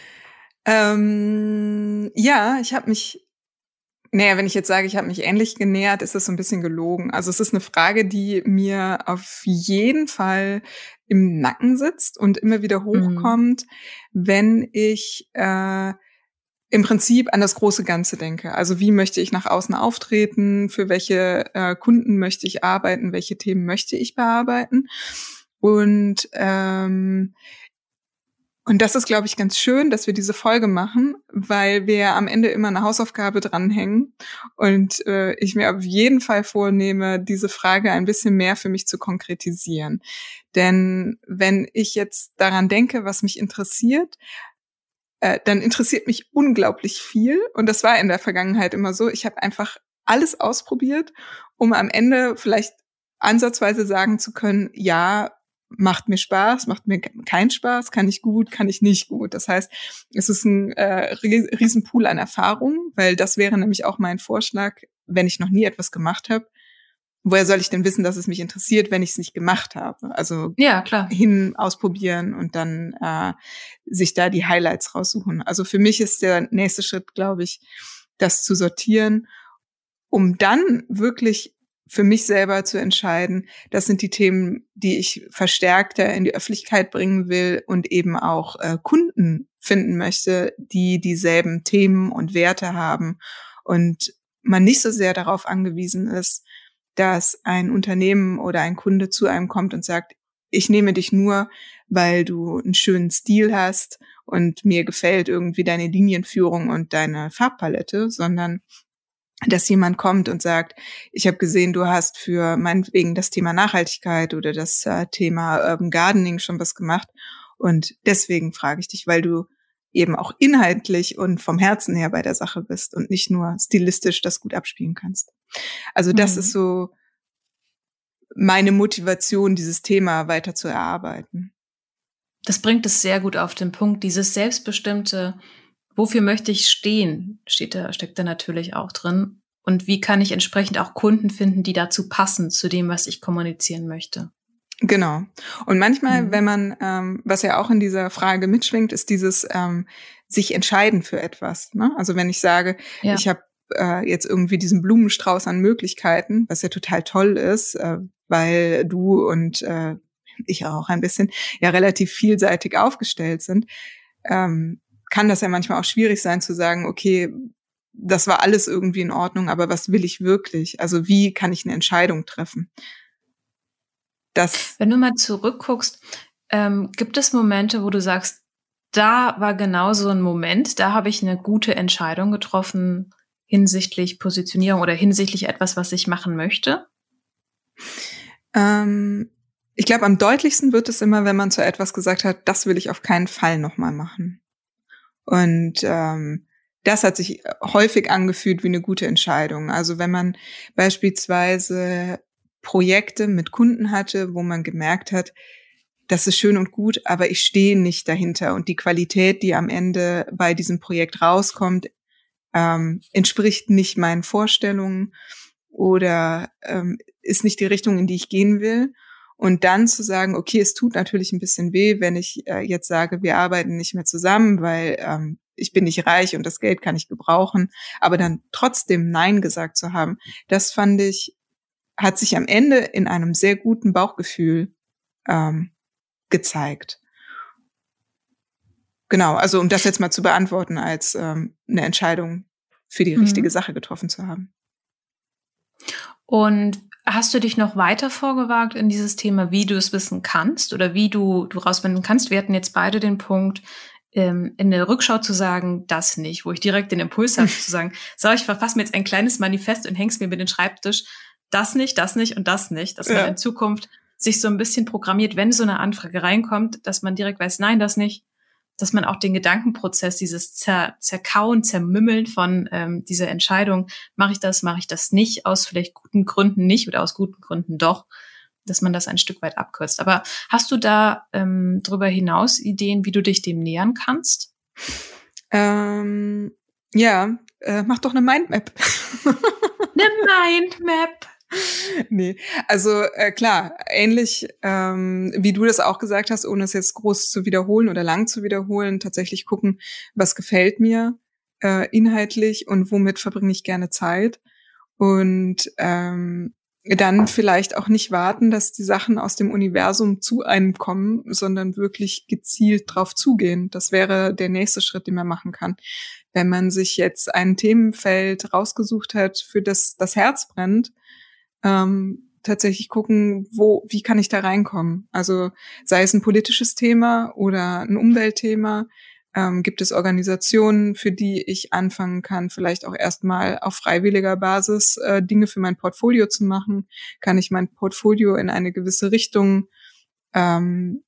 B: Ja, ich habe mich, wenn ich jetzt sage, ich habe mich ähnlich genähert, ist das so ein bisschen gelogen. Also es ist eine Frage, die mir auf jeden Fall im Nacken sitzt und immer wieder hochkommt, wenn ich im Prinzip an das große Ganze denke. Also wie möchte ich nach außen auftreten, für welche Kunden möchte ich arbeiten, welche Themen möchte ich bearbeiten. Und das ist, glaube ich, ganz schön, dass wir diese Folge machen, weil wir am Ende immer eine Hausaufgabe dranhängen und ich mir auf jeden Fall vornehme, diese Frage ein bisschen mehr für mich zu konkretisieren. Denn wenn ich jetzt daran denke, was mich interessiert, dann interessiert mich unglaublich viel. Und das war in der Vergangenheit immer so. Ich habe einfach alles ausprobiert, um am Ende vielleicht ansatzweise sagen zu können, ja, macht mir Spaß, macht mir keinen Spaß, kann ich gut, kann ich nicht gut. Das heißt, es ist ein Riesenpool an Erfahrungen, weil das wäre nämlich auch mein Vorschlag, wenn ich noch nie etwas gemacht habe. Woher soll ich denn wissen, dass es mich interessiert, wenn ich es nicht gemacht habe? Also
A: ja, klar.
B: Ausprobieren und dann sich da die Highlights raussuchen. Also für mich ist der nächste Schritt, glaube ich, das zu sortieren, um dann wirklich für mich selber zu entscheiden, das sind die Themen, die ich verstärkter in die Öffentlichkeit bringen will und eben auch Kunden finden möchte, die dieselben Themen und Werte haben und man nicht so sehr darauf angewiesen ist, dass ein Unternehmen oder ein Kunde zu einem kommt und sagt, ich nehme dich nur, weil du einen schönen Stil hast und mir gefällt irgendwie deine Linienführung und deine Farbpalette, sondern dass jemand kommt und sagt, ich habe gesehen, du hast für meinetwegen das Thema Nachhaltigkeit oder das Thema Urban Gardening schon was gemacht und deswegen frage ich dich, weil du eben auch inhaltlich und vom Herzen her bei der Sache bist und nicht nur stilistisch das gut abspielen kannst. Also das ist so meine Motivation, dieses Thema weiter zu erarbeiten.
A: Das bringt es sehr gut auf den Punkt, dieses selbstbestimmte, wofür möchte ich stehen, steckt da natürlich auch drin. Und wie kann ich entsprechend auch Kunden finden, die dazu passen, zu dem, was ich kommunizieren möchte.
B: Genau. Und manchmal, wenn man, was ja auch in dieser Frage mitschwingt, ist dieses sich entscheiden für etwas. Ne? Also wenn ich sage, ich habe jetzt irgendwie diesen Blumenstrauß an Möglichkeiten, was ja total toll ist, weil du und ich auch ein bisschen ja relativ vielseitig aufgestellt sind, kann das ja manchmal auch schwierig sein zu sagen, okay, das war alles irgendwie in Ordnung, aber was will ich wirklich? Also wie kann ich eine Entscheidung treffen?
A: Wenn du mal zurückguckst, gibt es Momente, wo du sagst, da war genau so ein Moment, da habe ich eine gute Entscheidung getroffen hinsichtlich Positionierung oder hinsichtlich etwas, was ich machen möchte?
B: Ich glaube, am deutlichsten wird es immer, wenn man zu etwas gesagt hat, das will ich auf keinen Fall nochmal machen. Und das hat sich häufig angefühlt wie eine gute Entscheidung. Also wenn man beispielsweise Projekte mit Kunden hatte, wo man gemerkt hat, das ist schön und gut, aber ich stehe nicht dahinter. Und die Qualität, die am Ende bei diesem Projekt rauskommt, entspricht nicht meinen Vorstellungen oder ist nicht die Richtung, in die ich gehen will. Und dann zu sagen, okay, es tut natürlich ein bisschen weh, wenn ich jetzt sage, wir arbeiten nicht mehr zusammen, weil ich bin nicht reich und das Geld kann ich gebrauchen. Aber dann trotzdem Nein gesagt zu haben, das fand ich, hat sich am Ende in einem sehr guten Bauchgefühl gezeigt. Genau, also um das jetzt mal zu beantworten, als eine Entscheidung für die richtige Sache getroffen zu haben.
A: Und hast du dich noch weiter vorgewagt in dieses Thema, wie du es wissen kannst oder wie du rausfinden kannst? Wir hatten jetzt beide den Punkt, in der Rückschau zu sagen, das nicht, wo ich direkt den Impuls habe zu sagen, so, ich verfasse mir jetzt ein kleines Manifest und häng's mir über den Schreibtisch, das nicht und das nicht, dass man in Zukunft sich so ein bisschen programmiert, wenn so eine Anfrage reinkommt, dass man direkt weiß, nein, das nicht, dass man auch den Gedankenprozess, dieses Zerkauen, Zermümmeln von dieser Entscheidung, mache ich das nicht, aus vielleicht guten Gründen nicht oder aus guten Gründen doch, dass man das ein Stück weit abkürzt. Aber hast du da darüber hinaus Ideen, wie du dich dem nähern kannst?
B: Ja, mach doch eine Mindmap.
A: Eine Mindmap.
B: Nee, also klar, ähnlich wie du das auch gesagt hast, ohne es jetzt groß zu wiederholen oder lang zu wiederholen, tatsächlich gucken, was gefällt mir inhaltlich und womit verbringe ich gerne Zeit. Und dann vielleicht auch nicht warten, dass die Sachen aus dem Universum zu einem kommen, sondern wirklich gezielt drauf zugehen. Das wäre der nächste Schritt, den man machen kann. Wenn man sich jetzt ein Themenfeld rausgesucht hat, für das Herz brennt, tatsächlich gucken, wie kann ich da reinkommen? Also sei es ein politisches Thema oder ein Umweltthema, gibt es Organisationen, für die ich anfangen kann, vielleicht auch erstmal auf freiwilliger Basis Dinge für mein Portfolio zu machen? Kann ich mein Portfolio in eine gewisse Richtung stärken,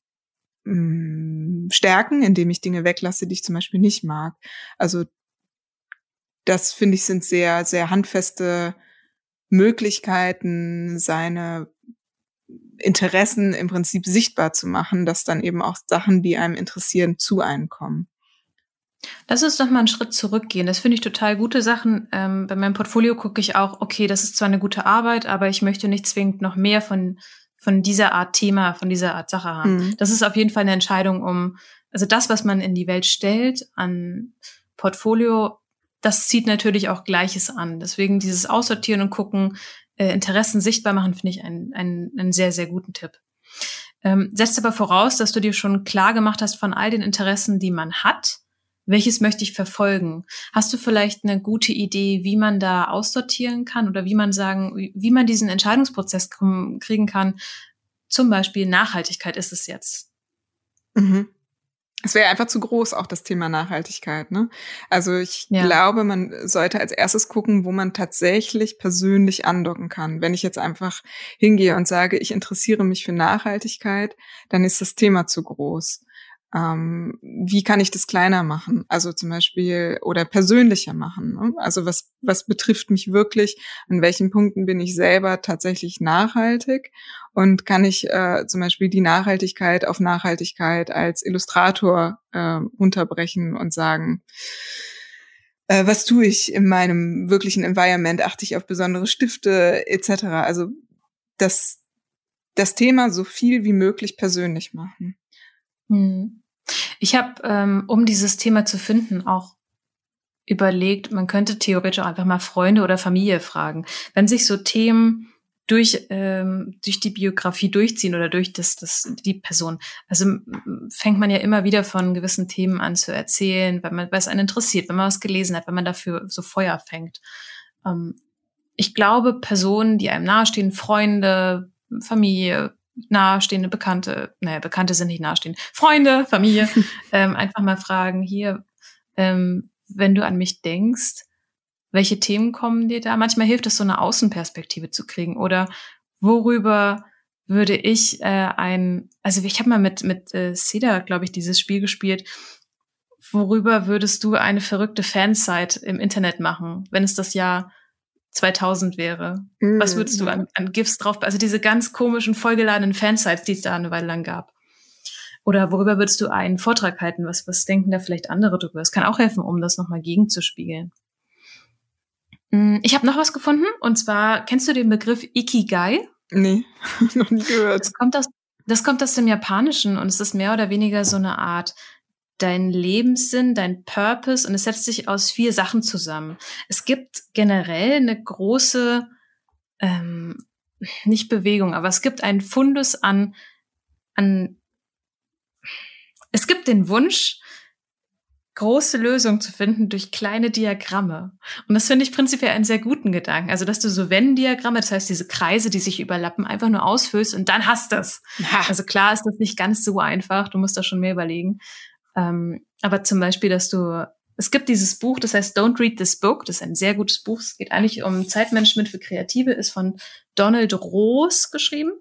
B: indem ich Dinge weglasse, die ich zum Beispiel nicht mag? Also das, finde ich, sind sehr, sehr handfeste Möglichkeiten, seine Interessen im Prinzip sichtbar zu machen, dass dann eben auch Sachen, die einem interessieren, zu einem kommen.
A: Lass uns doch mal einen Schritt zurückgehen. Das finde ich total gute Sachen. Bei meinem Portfolio gucke ich auch, okay, das ist zwar eine gute Arbeit, aber ich möchte nicht zwingend noch mehr von dieser Art Thema, von dieser Art Sache haben. Das ist auf jeden Fall eine Entscheidung also das, was man in die Welt stellt an Portfolio, das zieht natürlich auch Gleiches an. Deswegen dieses Aussortieren und gucken, Interessen sichtbar machen, finde ich einen sehr, sehr guten Tipp. Setzt aber voraus, dass du dir schon klar gemacht hast von all den Interessen, die man hat, welches möchte ich verfolgen? Hast du vielleicht eine gute Idee, wie man da aussortieren kann oder wie man diesen Entscheidungsprozess kriegen kann? Zum Beispiel Nachhaltigkeit ist es jetzt.
B: Es wäre einfach zu groß, auch das Thema Nachhaltigkeit, ne? Also ich glaube, man sollte als erstes gucken, wo man tatsächlich persönlich andocken kann. Wenn ich jetzt einfach hingehe und sage, ich interessiere mich für Nachhaltigkeit, dann ist das Thema zu groß. Wie kann ich das kleiner machen? Also zum Beispiel, oder persönlicher machen, ne? Also was betrifft mich wirklich? An welchen Punkten bin ich selber tatsächlich nachhaltig? Und kann ich zum Beispiel die Nachhaltigkeit auf Nachhaltigkeit als Illustrator runterbrechen und sagen, was tue ich in meinem wirklichen Environment? Achte ich auf besondere Stifte etc.? Also das Thema so viel wie möglich persönlich machen.
A: Ich habe, um dieses Thema zu finden, auch überlegt, man könnte theoretisch auch einfach mal Freunde oder Familie fragen. Wenn sich so Themen durch die Biografie durchziehen oder durch die Person, also fängt man ja immer wieder von gewissen Themen an zu erzählen, weil es einen interessiert, wenn man was gelesen hat, wenn man dafür so Feuer fängt. Ich glaube, Personen, die einem nahestehen, Freunde, Familie, nahestehende Bekannte sind nicht nahestehend, Freunde, Familie, einfach mal fragen, hier, wenn du an mich denkst, welche Themen kommen dir da? Manchmal hilft es, so eine Außenperspektive zu kriegen. Oder worüber würde ich also ich habe mal mit Seda, glaube ich, dieses Spiel gespielt. Worüber würdest du eine verrückte Fansite im Internet machen, wenn es das Jahr 2000 wäre? Was würdest du an GIFs drauf, also diese ganz komischen, vollgeladenen Fansites, die es da eine Weile lang gab? Oder worüber würdest du einen Vortrag halten? Was denken da vielleicht andere drüber? Das kann auch helfen, um das nochmal gegenzuspiegeln. Ich habe noch was gefunden, und zwar, kennst du den Begriff Ikigai?
B: Nee, noch nie gehört.
A: Das kommt aus dem Japanischen, und es ist mehr oder weniger so eine Art dein Lebenssinn, dein Purpose, und es setzt sich aus 4 Sachen zusammen. Es gibt generell eine große, nicht Bewegung, aber es gibt einen Fundus es gibt den Wunsch, große Lösungen zu finden durch kleine Diagramme. Und das finde ich prinzipiell einen sehr guten Gedanken. Also, dass du so Venn-Diagramme, das heißt diese Kreise, die sich überlappen, einfach nur ausfüllst und dann hast du es. Also klar ist das nicht ganz so einfach, du musst da schon mehr überlegen. Aber zum Beispiel, es gibt dieses Buch, das heißt Don't Read This Book, das ist ein sehr gutes Buch, es geht eigentlich um Zeitmanagement für Kreative, ist von Donald Roos geschrieben.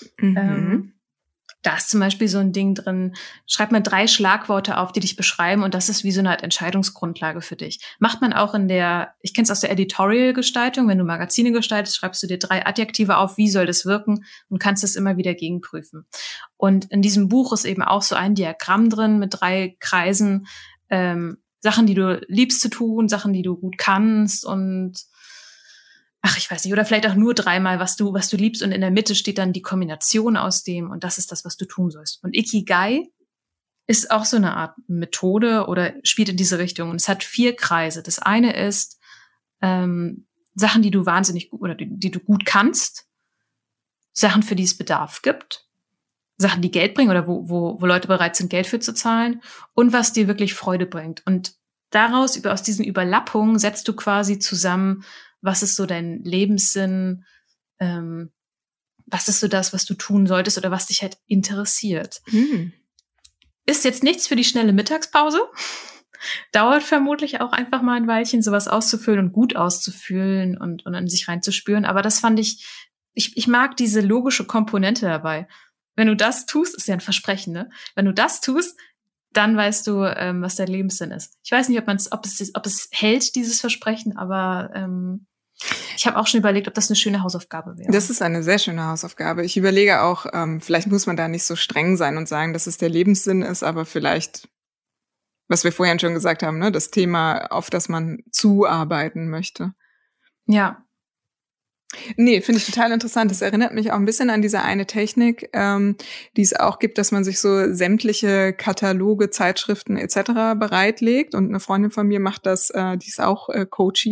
A: Da ist zum Beispiel so ein Ding drin, schreib mal 3 Schlagworte auf, die dich beschreiben, und das ist wie so eine Art Entscheidungsgrundlage für dich. Macht man auch ich kenne es aus der Editorial-Gestaltung, wenn du Magazine gestaltest, schreibst du dir 3 Adjektive auf, wie soll das wirken, und kannst es immer wieder gegenprüfen. Und in diesem Buch ist eben auch so ein Diagramm drin mit 3 Kreisen, Sachen, die du liebst zu tun, Sachen, die du gut kannst, und ich weiß nicht, oder vielleicht auch nur 3-mal, was du liebst, und in der Mitte steht dann die Kombination aus dem, und das ist das, was du tun sollst. Und Ikigai ist auch so eine Art Methode oder spielt in diese Richtung. Und es hat 4 Kreise. Das eine ist Sachen, die du wahnsinnig gut oder die du gut kannst, Sachen, für die es Bedarf gibt, Sachen, die Geld bringen oder wo Leute bereit sind, Geld für zu zahlen, und was dir wirklich Freude bringt. Und aus diesen Überlappungen setzt du quasi zusammen, was ist so dein Lebenssinn, was ist so das, was du tun solltest oder was dich halt interessiert. Ist jetzt nichts für die schnelle Mittagspause. Dauert vermutlich auch einfach mal ein Weilchen, sowas auszufüllen und gut auszufüllen und in sich reinzuspüren. Aber das fand ich mag diese logische Komponente dabei. Wenn du das tust, ist ja ein Versprechen, ne? Wenn du das tust, dann weißt du, was dein Lebenssinn ist. Ich weiß nicht, ob es hält, dieses Versprechen, aber ich habe auch schon überlegt, ob das eine schöne Hausaufgabe wäre.
B: Das ist eine sehr schöne Hausaufgabe. Ich überlege auch, vielleicht muss man da nicht so streng sein und sagen, dass es der Lebenssinn ist, aber vielleicht, was wir vorhin schon gesagt haben, ne, das Thema, auf das man zuarbeiten möchte.
A: Ja.
B: Nee, finde ich total interessant. Das erinnert mich auch ein bisschen an diese eine Technik, die es auch gibt, dass man sich so sämtliche Kataloge, Zeitschriften etc. bereitlegt. Und eine Freundin von mir macht das, die ist auch Coach.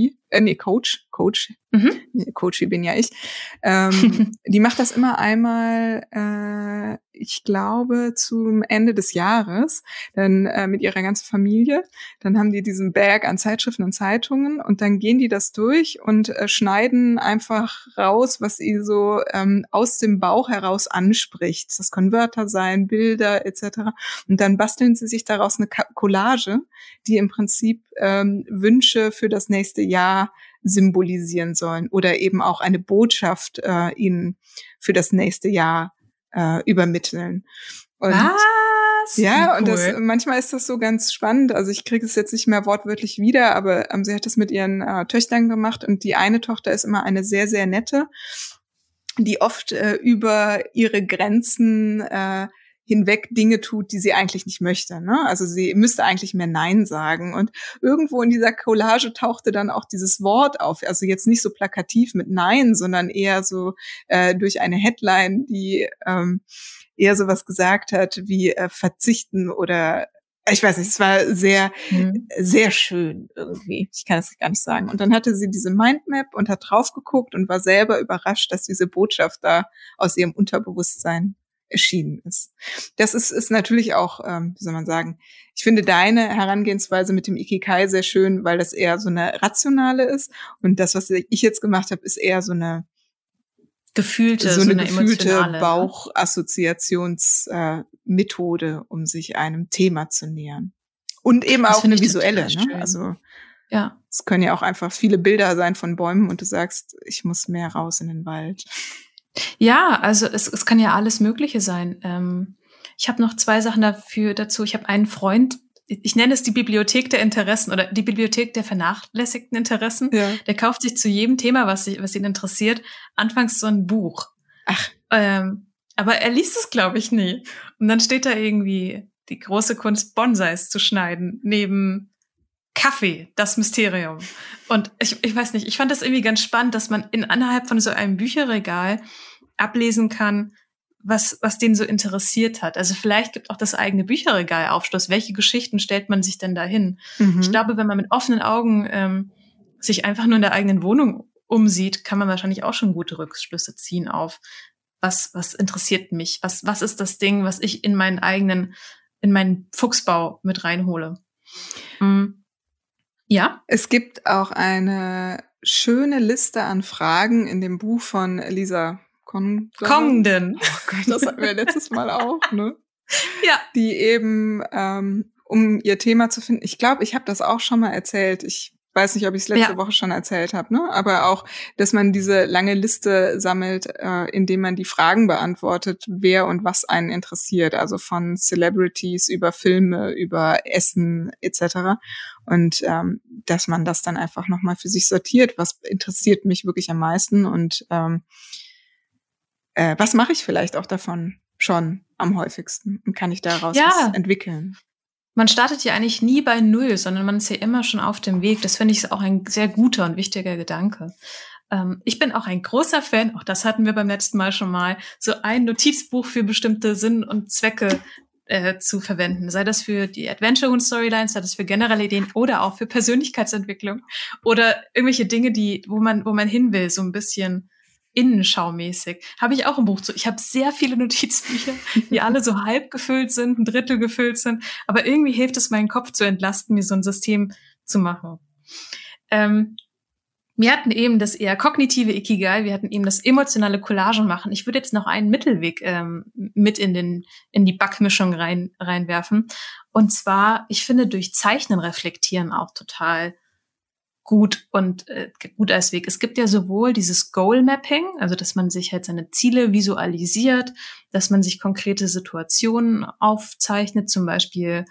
B: Coachy bin ja ich. Die macht das immer einmal, ich glaube, zum Ende des Jahres, dann mit ihrer ganzen Familie. Dann haben die diesen Berg an Zeitschriften und Zeitungen, und dann gehen die das durch und schneiden einfach raus, was sie so aus dem Bauch heraus anspricht. Das können Wörter sein, Bilder etc. Und dann basteln sie sich daraus eine Collage, die im Prinzip Wünsche für das nächste Jahr symbolisieren sollen oder eben auch eine Botschaft ihnen für das nächste Jahr übermitteln. Und
A: was?
B: Ja,
A: cool.
B: Und manchmal ist das so ganz spannend. Also ich kriege es jetzt nicht mehr wortwörtlich wieder, aber sie hat es mit ihren Töchtern gemacht, und die eine Tochter ist immer eine sehr, sehr nette, die oft über ihre Grenzen hinweg Dinge tut, die sie eigentlich nicht möchte, ne? Also sie müsste eigentlich mehr Nein sagen. Und irgendwo in dieser Collage tauchte dann auch dieses Wort auf. Also jetzt nicht so plakativ mit Nein, sondern eher so durch eine Headline, die eher sowas gesagt hat wie verzichten oder ich weiß nicht, es war sehr, sehr schön irgendwie. Ich kann es gar nicht sagen. Und dann hatte sie diese Mindmap und hat drauf geguckt und war selber überrascht, dass diese Botschaft da aus ihrem Unterbewusstsein erschienen ist. Das ist natürlich auch, wie soll man sagen, ich finde deine Herangehensweise mit dem Ikigai sehr schön, weil das eher so eine rationale ist. Und das, was ich jetzt gemacht habe, ist eher so eine gefühlte Bauchassoziationsmethode, um sich einem Thema zu nähern. Und eben auch eine visuelle, ne? Also
A: ja,
B: es können ja auch einfach viele Bilder sein von Bäumen und du sagst, ich muss mehr raus in den Wald.
A: Ja, also es kann ja alles Mögliche sein. Ich habe noch 2 Sachen dazu. Ich habe einen Freund, ich nenne es die Bibliothek der Interessen oder die Bibliothek der vernachlässigten Interessen.
B: Ja.
A: Der kauft sich zu jedem Thema, was ihn interessiert, anfangs so ein Buch.
B: Ach.
A: Aber er liest es, glaube ich, nie. Und dann steht da irgendwie die große Kunst, Bonsais zu schneiden, neben Kaffee, das Mysterium. Und ich weiß nicht, ich fand das irgendwie ganz spannend, dass man innerhalb von so einem Bücherregal ablesen kann, was den so interessiert hat. Also vielleicht gibt auch das eigene Bücherregal Aufschluss. Welche Geschichten stellt man sich denn da hin? Ich glaube, wenn man mit offenen Augen sich einfach nur in der eigenen Wohnung umsieht, kann man wahrscheinlich auch schon gute Rückschlüsse ziehen auf, was interessiert mich? Was ist das Ding, was ich in meinen Fuchsbau mit reinhole? Ja?
B: Es gibt auch eine schöne Liste an Fragen in dem Buch von Lisa
A: Congdon.
B: Oh Gott, das hatten wir letztes Mal auch, ne?
A: Ja.
B: Die eben, um ihr Thema zu finden, ich glaube, ich habe das auch schon mal erzählt. Ich weiß nicht, ob ich es letzte Woche schon erzählt habe, ne? Aber auch, dass man diese lange Liste sammelt, indem man die Fragen beantwortet, wer und was einen interessiert. Also von Celebrities über Filme, über Essen etc. Und dass man das dann einfach nochmal für sich sortiert, was interessiert mich wirklich am meisten und was mache ich vielleicht auch davon schon am häufigsten und kann ich daraus was entwickeln?
A: Man startet ja eigentlich nie bei Null, sondern man ist ja immer schon auf dem Weg. Das finde ich auch ein sehr guter und wichtiger Gedanke. Ich bin auch ein großer Fan, auch das hatten wir beim letzten Mal schon mal, so ein Notizbuch für bestimmte Sinn und Zwecke zu verwenden. Sei das für die Adventure-Storylines, sei das für generelle Ideen oder auch für Persönlichkeitsentwicklung oder irgendwelche Dinge, wo man hin will, so ein bisschen innenschaumäßig. Habe ich auch ein Buch zu. Ich habe sehr viele Notizbücher, die alle so halb gefüllt sind, ein Drittel gefüllt sind. Aber irgendwie hilft es, meinen Kopf zu entlasten, mir so ein System zu machen. Wir hatten eben das eher kognitive Ikigai, wir hatten eben das emotionale Collagen machen. Ich würde jetzt noch einen Mittelweg mit in die Backmischung reinwerfen. Und zwar, ich finde durch Zeichnen reflektieren auch total gut und gut als Weg. Es gibt ja sowohl dieses Goal-Mapping, also dass man sich halt seine Ziele visualisiert, dass man sich konkrete Situationen aufzeichnet, zum Beispiel,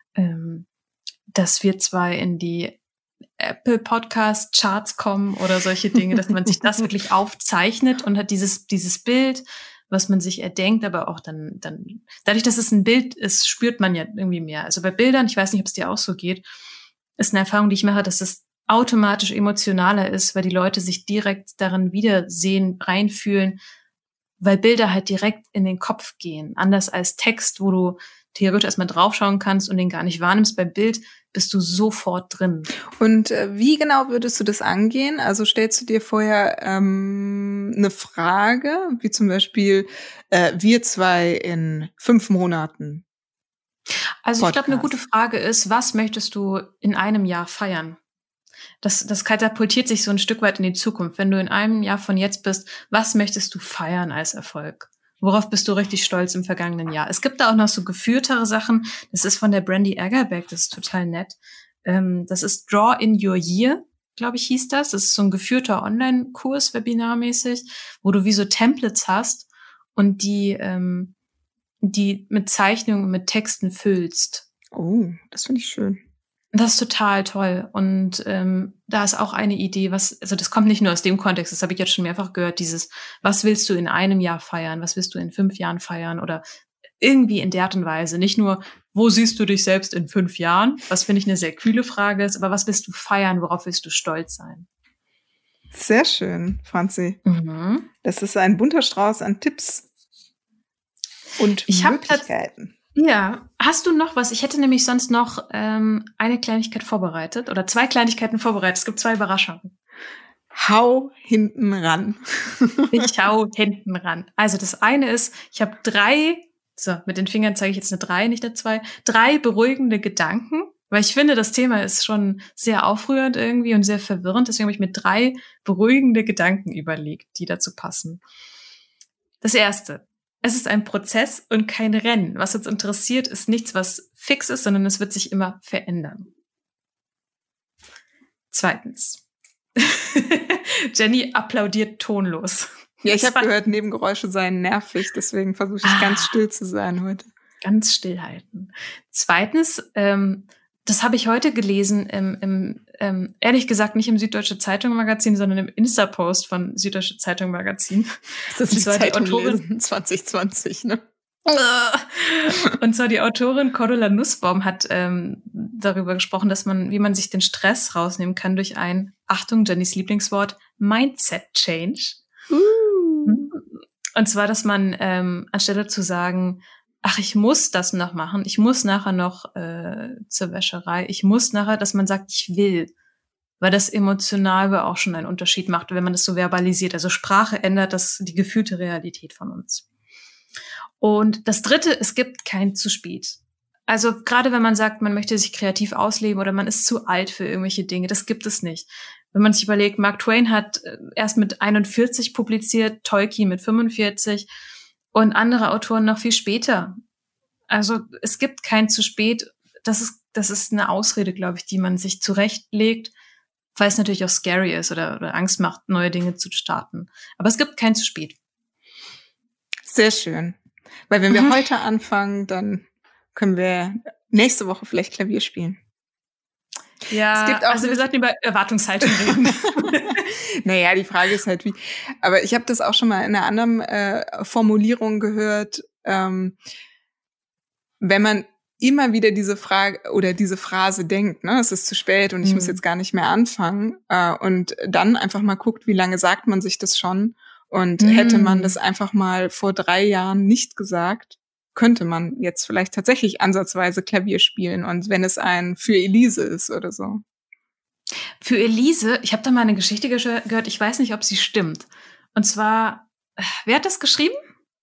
A: dass wir zwei in die Apple Podcast Charts kommen oder solche Dinge, dass man sich das wirklich aufzeichnet und hat dieses Bild, was man sich erdenkt, aber auch dann dadurch, dass es ein Bild ist, spürt man ja irgendwie mehr. Also bei Bildern, ich weiß nicht, ob es dir auch so geht, ist eine Erfahrung, die ich mache, dass es automatisch emotionaler ist, weil die Leute sich direkt darin wiedersehen, reinfühlen, weil Bilder halt direkt in den Kopf gehen. Anders als Text, wo du theoretisch erstmal draufschauen kannst und den gar nicht wahrnimmst. Beim Bild bist du sofort drin.
B: Und wie genau würdest du das angehen? Also stellst du dir vorher eine Frage, wie zum Beispiel wir zwei in 5 Monaten?
A: Also ich glaube, eine gute Frage ist, was möchtest du in einem Jahr feiern? Das katapultiert sich so ein Stück weit in die Zukunft. Wenn du in einem Jahr von jetzt bist, was möchtest du feiern als Erfolg? Worauf bist du richtig stolz im vergangenen Jahr? Es gibt da auch noch so geführtere Sachen. Das ist von der Brandy Eggerbeck, das ist total nett. Das ist Draw in Your Year, glaube ich, hieß das. Das ist so ein geführter Online-Kurs, webinarmäßig, wo du wie so Templates hast und die mit Zeichnungen und mit Texten füllst.
B: Oh, das finde ich schön.
A: Das ist total toll. Und da ist auch eine Idee, also das kommt nicht nur aus dem Kontext, das habe ich jetzt schon mehrfach gehört, was willst du in einem Jahr feiern, was willst du in 5 Jahren feiern oder irgendwie in der Art und Weise. Nicht nur, wo siehst du dich selbst in 5 Jahren, was finde ich eine sehr kühle Frage ist, aber was willst du feiern, worauf willst du stolz sein?
B: Sehr schön, Franzi. Das ist ein bunter Strauß an Tipps und Möglichkeiten.
A: Ja, hast du noch was? Ich hätte nämlich sonst noch eine Kleinigkeit vorbereitet oder 2 Kleinigkeiten vorbereitet. Es gibt 2 Überraschungen.
B: Hau hinten ran.
A: Ich hau hinten ran. Also das eine ist, ich habe 3, so mit den Fingern zeige ich jetzt eine 3, nicht eine 2, 3 beruhigende Gedanken, weil ich finde, das Thema ist schon sehr aufrührend irgendwie und sehr verwirrend. Deswegen habe ich mir 3 beruhigende Gedanken überlegt, die dazu passen. Das erste. Es ist ein Prozess und kein Rennen. Was uns interessiert, ist nichts, was fix ist, sondern es wird sich immer verändern. 2. Jenny applaudiert tonlos.
B: Ja, ich habe gehört, Nebengeräusche seien nervig, deswegen versuche ich ganz still zu sein heute.
A: Ganz stillhalten. 2. Das habe ich heute gelesen, ehrlich gesagt nicht im Süddeutsche Zeitung Magazin, sondern im Insta-Post von Süddeutsche Zeitung Magazin.
B: Das ist die Zeitung lesen 2020, ne?
A: Und zwar die Autorin Cordula Nussbaum hat darüber gesprochen, wie man sich den Stress rausnehmen kann durch ein, Achtung, Jennys Lieblingswort, Mindset Change. Und zwar, dass man anstelle zu sagen, ach, ich muss das noch machen, ich muss nachher noch zur Wäscherei, ich muss nachher, dass man sagt, ich will. Weil das emotional auch schon einen Unterschied macht, wenn man das so verbalisiert. Also Sprache ändert die gefühlte Realität von uns. Und das Dritte, es gibt kein zu spät. Also gerade wenn man sagt, man möchte sich kreativ ausleben oder man ist zu alt für irgendwelche Dinge, das gibt es nicht. Wenn man sich überlegt, Mark Twain hat erst mit 41 publiziert, Tolkien mit 45 und andere Autoren noch viel später. Also es gibt kein zu spät. Das ist eine Ausrede, glaube ich, die man sich zurechtlegt, weil es natürlich auch scary ist oder Angst macht, neue Dinge zu starten. Aber es gibt kein zu spät.
B: Sehr schön. Weil wenn wir heute anfangen, dann können wir nächste Woche vielleicht Klavier spielen.
A: Ja, also wir sollten über Erwartungshaltung reden.
B: Naja, die Frage ist halt wie. Aber ich habe das auch schon mal in einer anderen Formulierung gehört. Wenn man immer wieder diese Frage oder diese Phrase denkt, ne, es ist zu spät und ich muss jetzt gar nicht mehr anfangen, und dann einfach mal guckt, wie lange sagt man sich das schon. Und hätte man das einfach mal vor 3 Jahren nicht gesagt, könnte man jetzt vielleicht tatsächlich ansatzweise Klavier spielen. Und wenn es ein für Elise ist oder so.
A: Für Elise, ich habe da mal eine Geschichte gehört, ich weiß nicht, ob sie stimmt. Und zwar, wer hat das geschrieben?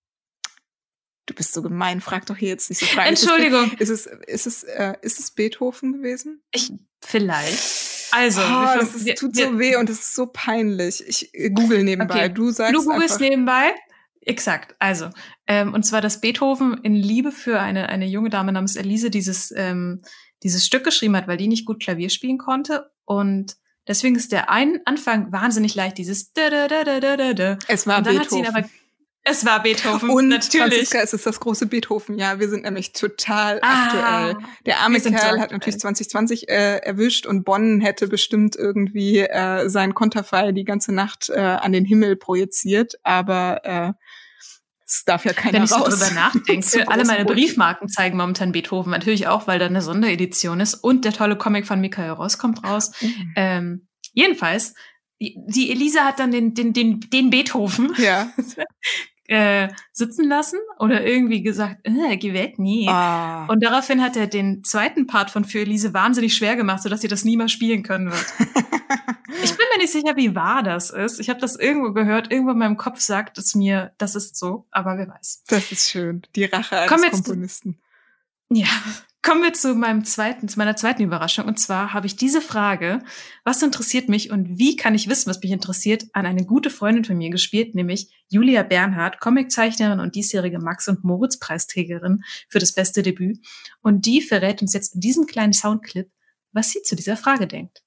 B: Du bist so gemein, frag doch hier jetzt nicht so Fragen.
A: Entschuldigung.
B: Ist es Beethoven gewesen?
A: Vielleicht. Also,
B: das tut so weh und es ist so peinlich. Ich google nebenbei. Okay. Du
A: googelst nebenbei? Exakt. Also, und zwar, dass Beethoven in Liebe für eine junge Dame namens Elise dieses Stück geschrieben hat, weil die nicht gut Klavier spielen konnte. Und deswegen ist der Anfang wahnsinnig leicht, dieses da.
B: Es war Beethoven.
A: Es war Beethoven,
B: und
A: natürlich.
B: Franziska, es ist das große Beethoven. Ja, wir sind nämlich total aktuell. Der arme Kerl hat natürlich 2020 erwischt und Bonn hätte bestimmt irgendwie sein Konterfei die ganze Nacht an den Himmel projiziert, aber es darf ja keiner raus.
A: Wenn ich so drüber nachdenke, alle meine Briefmarken zeigen momentan Beethoven, natürlich auch, weil da eine Sonderedition ist und der tolle Comic von Michael Ross kommt raus. Jedenfalls, die Elisa hat dann den Beethoven sitzen lassen oder irgendwie gesagt, geh weg, nie. Und daraufhin hat er den zweiten Part von Für Elise wahnsinnig schwer gemacht, sodass sie das nie mehr spielen können wird. Ich bin mir nicht sicher, wie wahr das ist. Ich habe das irgendwo gehört, irgendwo in meinem Kopf sagt es mir, das ist so, aber wer weiß.
B: Das ist schön, die Rache eines Komponisten.
A: Kommen wir zu meiner zweiten Überraschung. Und zwar habe ich diese Frage, was interessiert mich und wie kann ich wissen, was mich interessiert, an eine gute Freundin von mir gespielt, nämlich Julia Bernhardt, Comiczeichnerin und diesjährige Max- und Moritz-Preisträgerin für das beste Debüt. Und die verrät uns jetzt in diesem kleinen Soundclip, was sie zu dieser Frage denkt.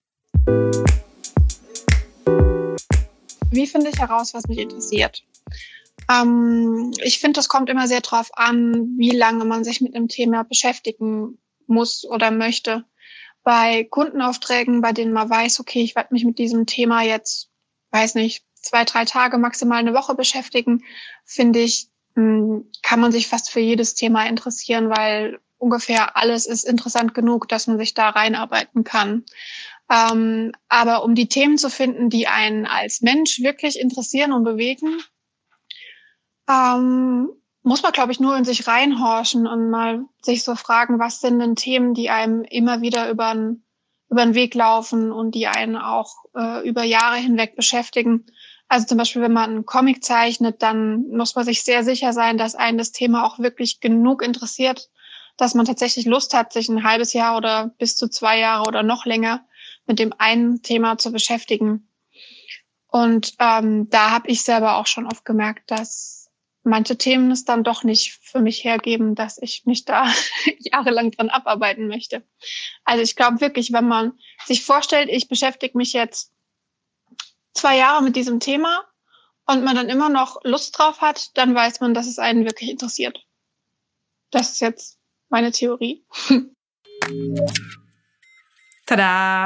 C: Wie finde ich heraus, was mich interessiert? Ich finde, das kommt immer sehr drauf an, wie lange man sich mit einem Thema beschäftigen muss oder möchte. Bei Kundenaufträgen, bei denen man weiß, okay, ich werde mich mit diesem Thema jetzt, 2-3 Tage, maximal eine Woche beschäftigen, finde ich, kann man sich fast für jedes Thema interessieren, weil ungefähr alles ist interessant genug, dass man sich da reinarbeiten kann. Aber um die Themen zu finden, die einen als Mensch wirklich interessieren und bewegen, muss man, glaube ich, nur in sich reinhorchen und mal sich so fragen, was sind denn Themen, die einem immer wieder über den Weg laufen und die einen auch über Jahre hinweg beschäftigen. Also zum Beispiel, wenn man einen Comic zeichnet, dann muss man sich sehr sicher sein, dass einen das Thema auch wirklich genug interessiert, dass man tatsächlich Lust hat, sich ein halbes Jahr oder bis zu 2 Jahre oder noch länger mit dem einen Thema zu beschäftigen. Und da habe ich selber auch schon oft gemerkt, dass manche Themen es dann doch nicht für mich hergeben, dass ich mich da jahrelang dran abarbeiten möchte. Also ich glaube wirklich, wenn man sich vorstellt, ich beschäftige mich jetzt 2 Jahre mit diesem Thema und man dann immer noch Lust drauf hat, dann weiß man, dass es einen wirklich interessiert. Das ist jetzt meine Theorie.
A: Tada!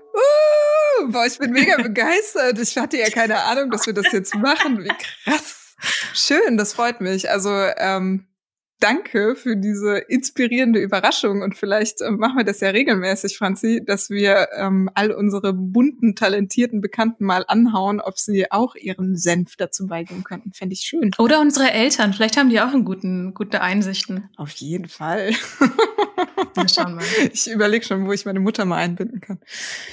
B: Boah, ich bin mega begeistert. Ich hatte ja keine Ahnung, dass wir das jetzt machen. Wie krass. Schön, das freut mich. Also danke für diese inspirierende Überraschung und vielleicht machen wir das ja regelmäßig, Franzi, dass wir all unsere bunten, talentierten Bekannten mal anhauen, ob sie auch ihren Senf dazu beigeben könnten. Fände ich schön.
A: Oder unsere Eltern, vielleicht haben die auch gute Einsichten.
B: Auf jeden Fall.
A: Na, schauen wir mal.
B: Ich überlege schon, wo ich meine Mutter mal einbinden kann.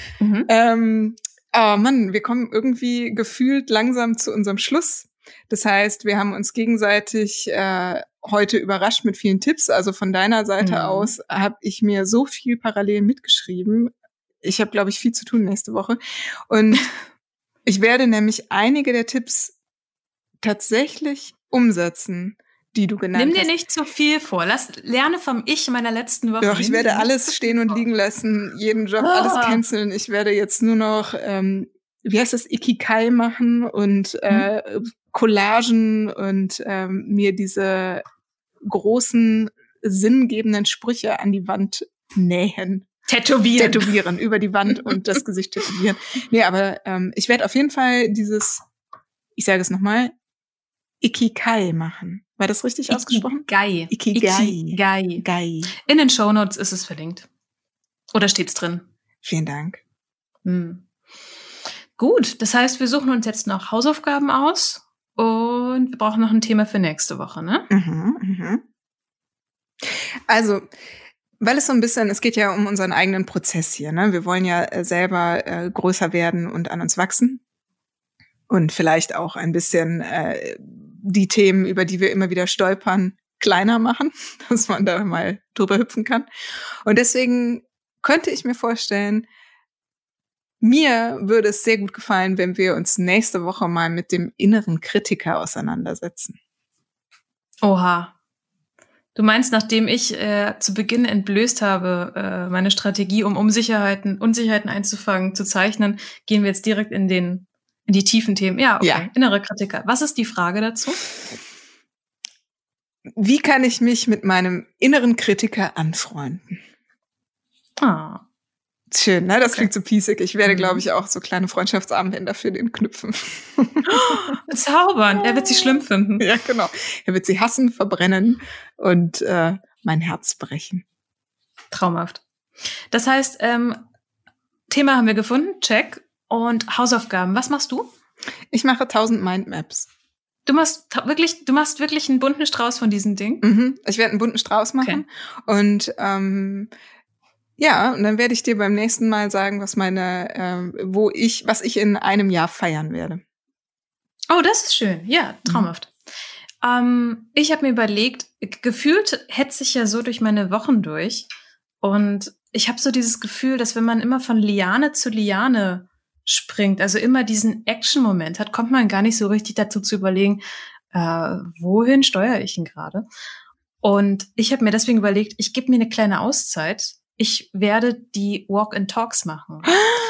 B: Oh Mann, wir kommen irgendwie gefühlt langsam zu unserem Schluss. Das heißt, wir haben uns gegenseitig heute überrascht mit vielen Tipps. Also von deiner Seite aus habe ich mir so viel parallel mitgeschrieben. Ich habe, glaube ich, viel zu tun nächste Woche. Und ich werde nämlich einige der Tipps tatsächlich umsetzen, die du genannt hast.
A: Nimm dir nicht zu viel vor. Lerne vom Ich meiner letzten Woche.
B: Doch, ich werde alles stehen und liegen lassen, jeden Job, alles canceln. Ich werde jetzt nur noch, wie heißt das, Ikigai machen und Collagen und mir diese großen, sinngebenden Sprüche an die Wand nähen. Tätowieren, über die Wand und das Gesicht tätowieren. Nee, aber ich werde auf jeden Fall ich sage es nochmal, Ikigai machen. War das richtig ausgesprochen?
A: Ikigai. In den Shownotes ist es verlinkt. Oder steht's drin?
B: Vielen Dank.
A: Gut, das heißt, wir suchen uns jetzt noch Hausaufgaben aus und wir brauchen noch ein Thema für nächste Woche, ne?
B: Also, weil es so ein bisschen, es geht ja um unseren eigenen Prozess hier, ne? Wir wollen ja selber größer werden und an uns wachsen. Und vielleicht auch ein bisschen die Themen, über die wir immer wieder stolpern, kleiner machen, dass man da mal drüber hüpfen kann. Und deswegen könnte ich mir vorstellen, mir würde es sehr gut gefallen, wenn wir uns nächste Woche mal mit dem inneren Kritiker auseinandersetzen.
A: Oha. Du meinst, nachdem ich zu Beginn entblößt habe, meine Strategie, um Unsicherheiten einzufangen, zu zeichnen, gehen wir jetzt direkt in die tiefen Themen. Ja, okay. Ja. Innere Kritiker. Was ist die Frage dazu?
B: Wie kann ich mich mit meinem inneren Kritiker anfreunden?
A: Ah.
B: Schön, ne? Das klingt so piesig. Ich werde, glaube ich, auch so kleine Freundschaftsarmbänder für den knüpfen.
A: Zaubern. Er wird sie schlimm finden.
B: Ja, genau. Er wird sie hassen, verbrennen und mein Herz brechen.
A: Traumhaft. Das heißt, Thema haben wir gefunden. Check. Und Hausaufgaben. Was machst du?
B: Ich mache 1000 Mindmaps.
A: Du machst wirklich einen bunten Strauß von diesen Dingen?
B: Ich werde einen bunten Strauß machen. Okay. Und und dann werde ich dir beim nächsten Mal sagen, was was ich in einem Jahr feiern werde.
A: Oh, das ist schön. Ja, traumhaft. Ich habe mir überlegt, gefühlt hetze ich ja so durch meine Wochen durch. Und ich habe so dieses Gefühl, dass wenn man immer von Liane zu Liane springt, also immer diesen Action-Moment hat, kommt man gar nicht so richtig dazu zu überlegen, wohin steuere ich ihn gerade? Und ich habe mir deswegen überlegt, ich gebe mir eine kleine Auszeit. Ich werde die Walk-and-Talks machen.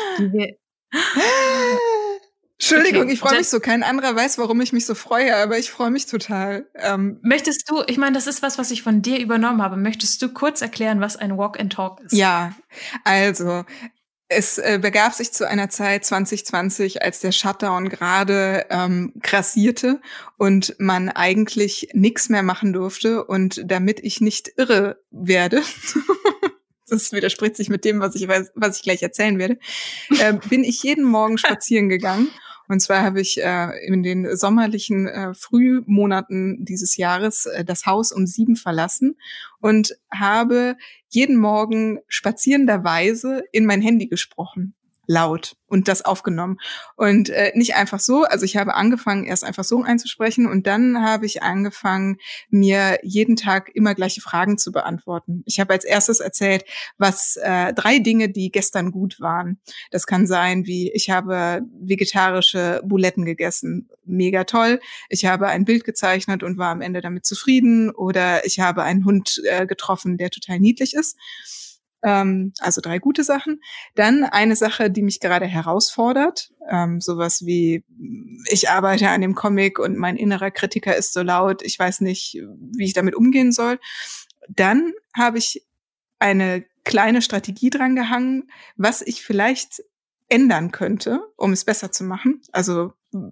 B: Entschuldigung, okay. Ich freue mich so. Kein anderer weiß, warum ich mich so freue, aber ich freue mich total.
A: Möchtest du, ich meine, das ist was ich von dir übernommen habe. Möchtest du kurz erklären, was ein Walk-and-Talk ist?
B: Ja, also es begab sich zu einer Zeit 2020, als der Shutdown gerade grassierte und man eigentlich nichts mehr machen durfte. Und damit ich nicht irre werde, das widerspricht sich mit dem, was ich gleich erzählen werde, bin ich jeden Morgen spazieren gegangen. Und zwar habe ich in den sommerlichen Frühmonaten dieses Jahres das Haus um 7 verlassen und habe jeden Morgen spazierenderweise in mein Handy gesprochen, laut, und das aufgenommen. Und nicht einfach so, also ich habe angefangen, erst einfach so einzusprechen und dann habe ich angefangen, mir jeden Tag immer gleiche Fragen zu beantworten. Ich habe als erstes erzählt, 3 Dinge, die gestern gut waren. Das kann sein, wie ich habe vegetarische Buletten gegessen, mega toll. Ich habe ein Bild gezeichnet und war am Ende damit zufrieden. Oder ich habe einen Hund getroffen, der total niedlich ist. Also 3 gute Sachen. Dann eine Sache, die mich gerade herausfordert. Sowas wie, ich arbeite an dem Comic und mein innerer Kritiker ist so laut, ich weiß nicht, wie ich damit umgehen soll. Dann habe ich eine kleine Strategie dran gehangen, was ich vielleicht ändern könnte, um es besser zu machen. Also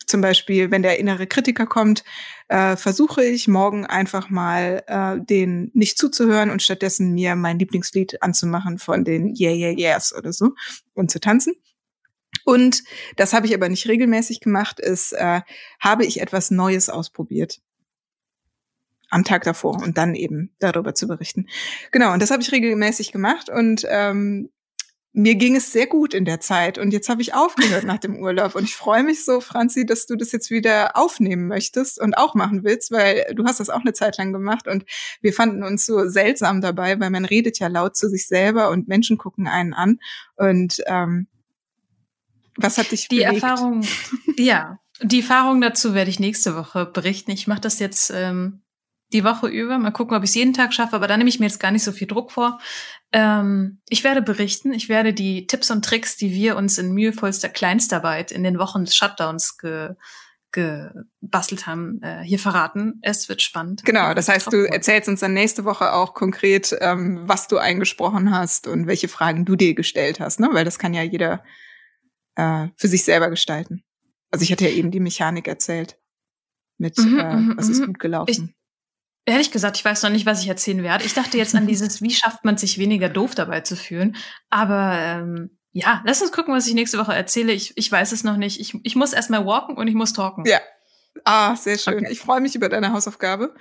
B: zum Beispiel, wenn der innere Kritiker kommt, versuche ich morgen einfach mal den nicht zuzuhören und stattdessen mir mein Lieblingslied anzumachen von den Yeah, Yeah, Yeahs oder so und zu tanzen. Und das habe ich aber nicht regelmäßig gemacht, habe ich etwas Neues ausprobiert am Tag davor und dann eben darüber zu berichten. Genau, und das habe ich regelmäßig gemacht und mir ging es sehr gut in der Zeit und jetzt habe ich aufgehört nach dem Urlaub und ich freue mich so, Franzi, dass du das jetzt wieder aufnehmen möchtest und auch machen willst, weil du hast das auch eine Zeit lang gemacht und wir fanden uns so seltsam dabei, weil man redet ja laut zu sich selber und Menschen gucken einen an und was hat dich bewegt?
A: Die Erfahrung dazu werde ich nächste Woche berichten. Ich mache das jetzt die Woche über. Mal gucken, ob ich es jeden Tag schaffe, aber da nehme ich mir jetzt gar nicht so viel Druck vor. Ich werde berichten. Ich werde die Tipps und Tricks, die wir uns in mühevollster Kleinstarbeit in den Wochen des Shutdowns gebastelt haben, hier verraten. Es wird spannend.
B: Genau, das heißt, du erzählst uns dann nächste Woche auch konkret, was du eingesprochen hast und welche Fragen du dir gestellt hast, ne? Weil das kann ja jeder für sich selber gestalten. Also ich hatte ja eben die Mechanik erzählt mit was ist gut gelaufen.
A: Ehrlich gesagt, ich weiß noch nicht, was ich erzählen werde. Ich dachte jetzt an dieses, wie schafft man sich weniger doof dabei zu fühlen. Aber ja, lass uns gucken, was ich nächste Woche erzähle. Ich weiß es noch nicht. Ich muss erstmal walken und ich muss talken.
B: Ja. Sehr schön. Okay. Ich freue mich über deine Hausaufgabe.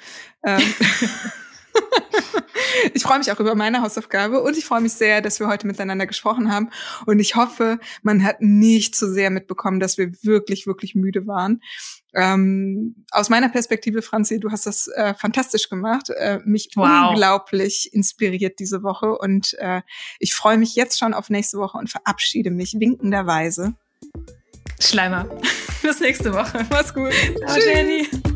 B: Ich freue mich auch über meine Hausaufgabe und ich freue mich sehr, dass wir heute miteinander gesprochen haben. Und ich hoffe, man hat nicht so sehr mitbekommen, dass wir wirklich, wirklich müde waren. Aus meiner Perspektive, Franzi, du hast das fantastisch gemacht, mich unglaublich inspiriert diese Woche und ich freue mich jetzt schon auf nächste Woche und verabschiede mich winkenderweise.
A: Schleimer. Bis nächste Woche.
B: Mach's gut.
A: Ciao, Jenny.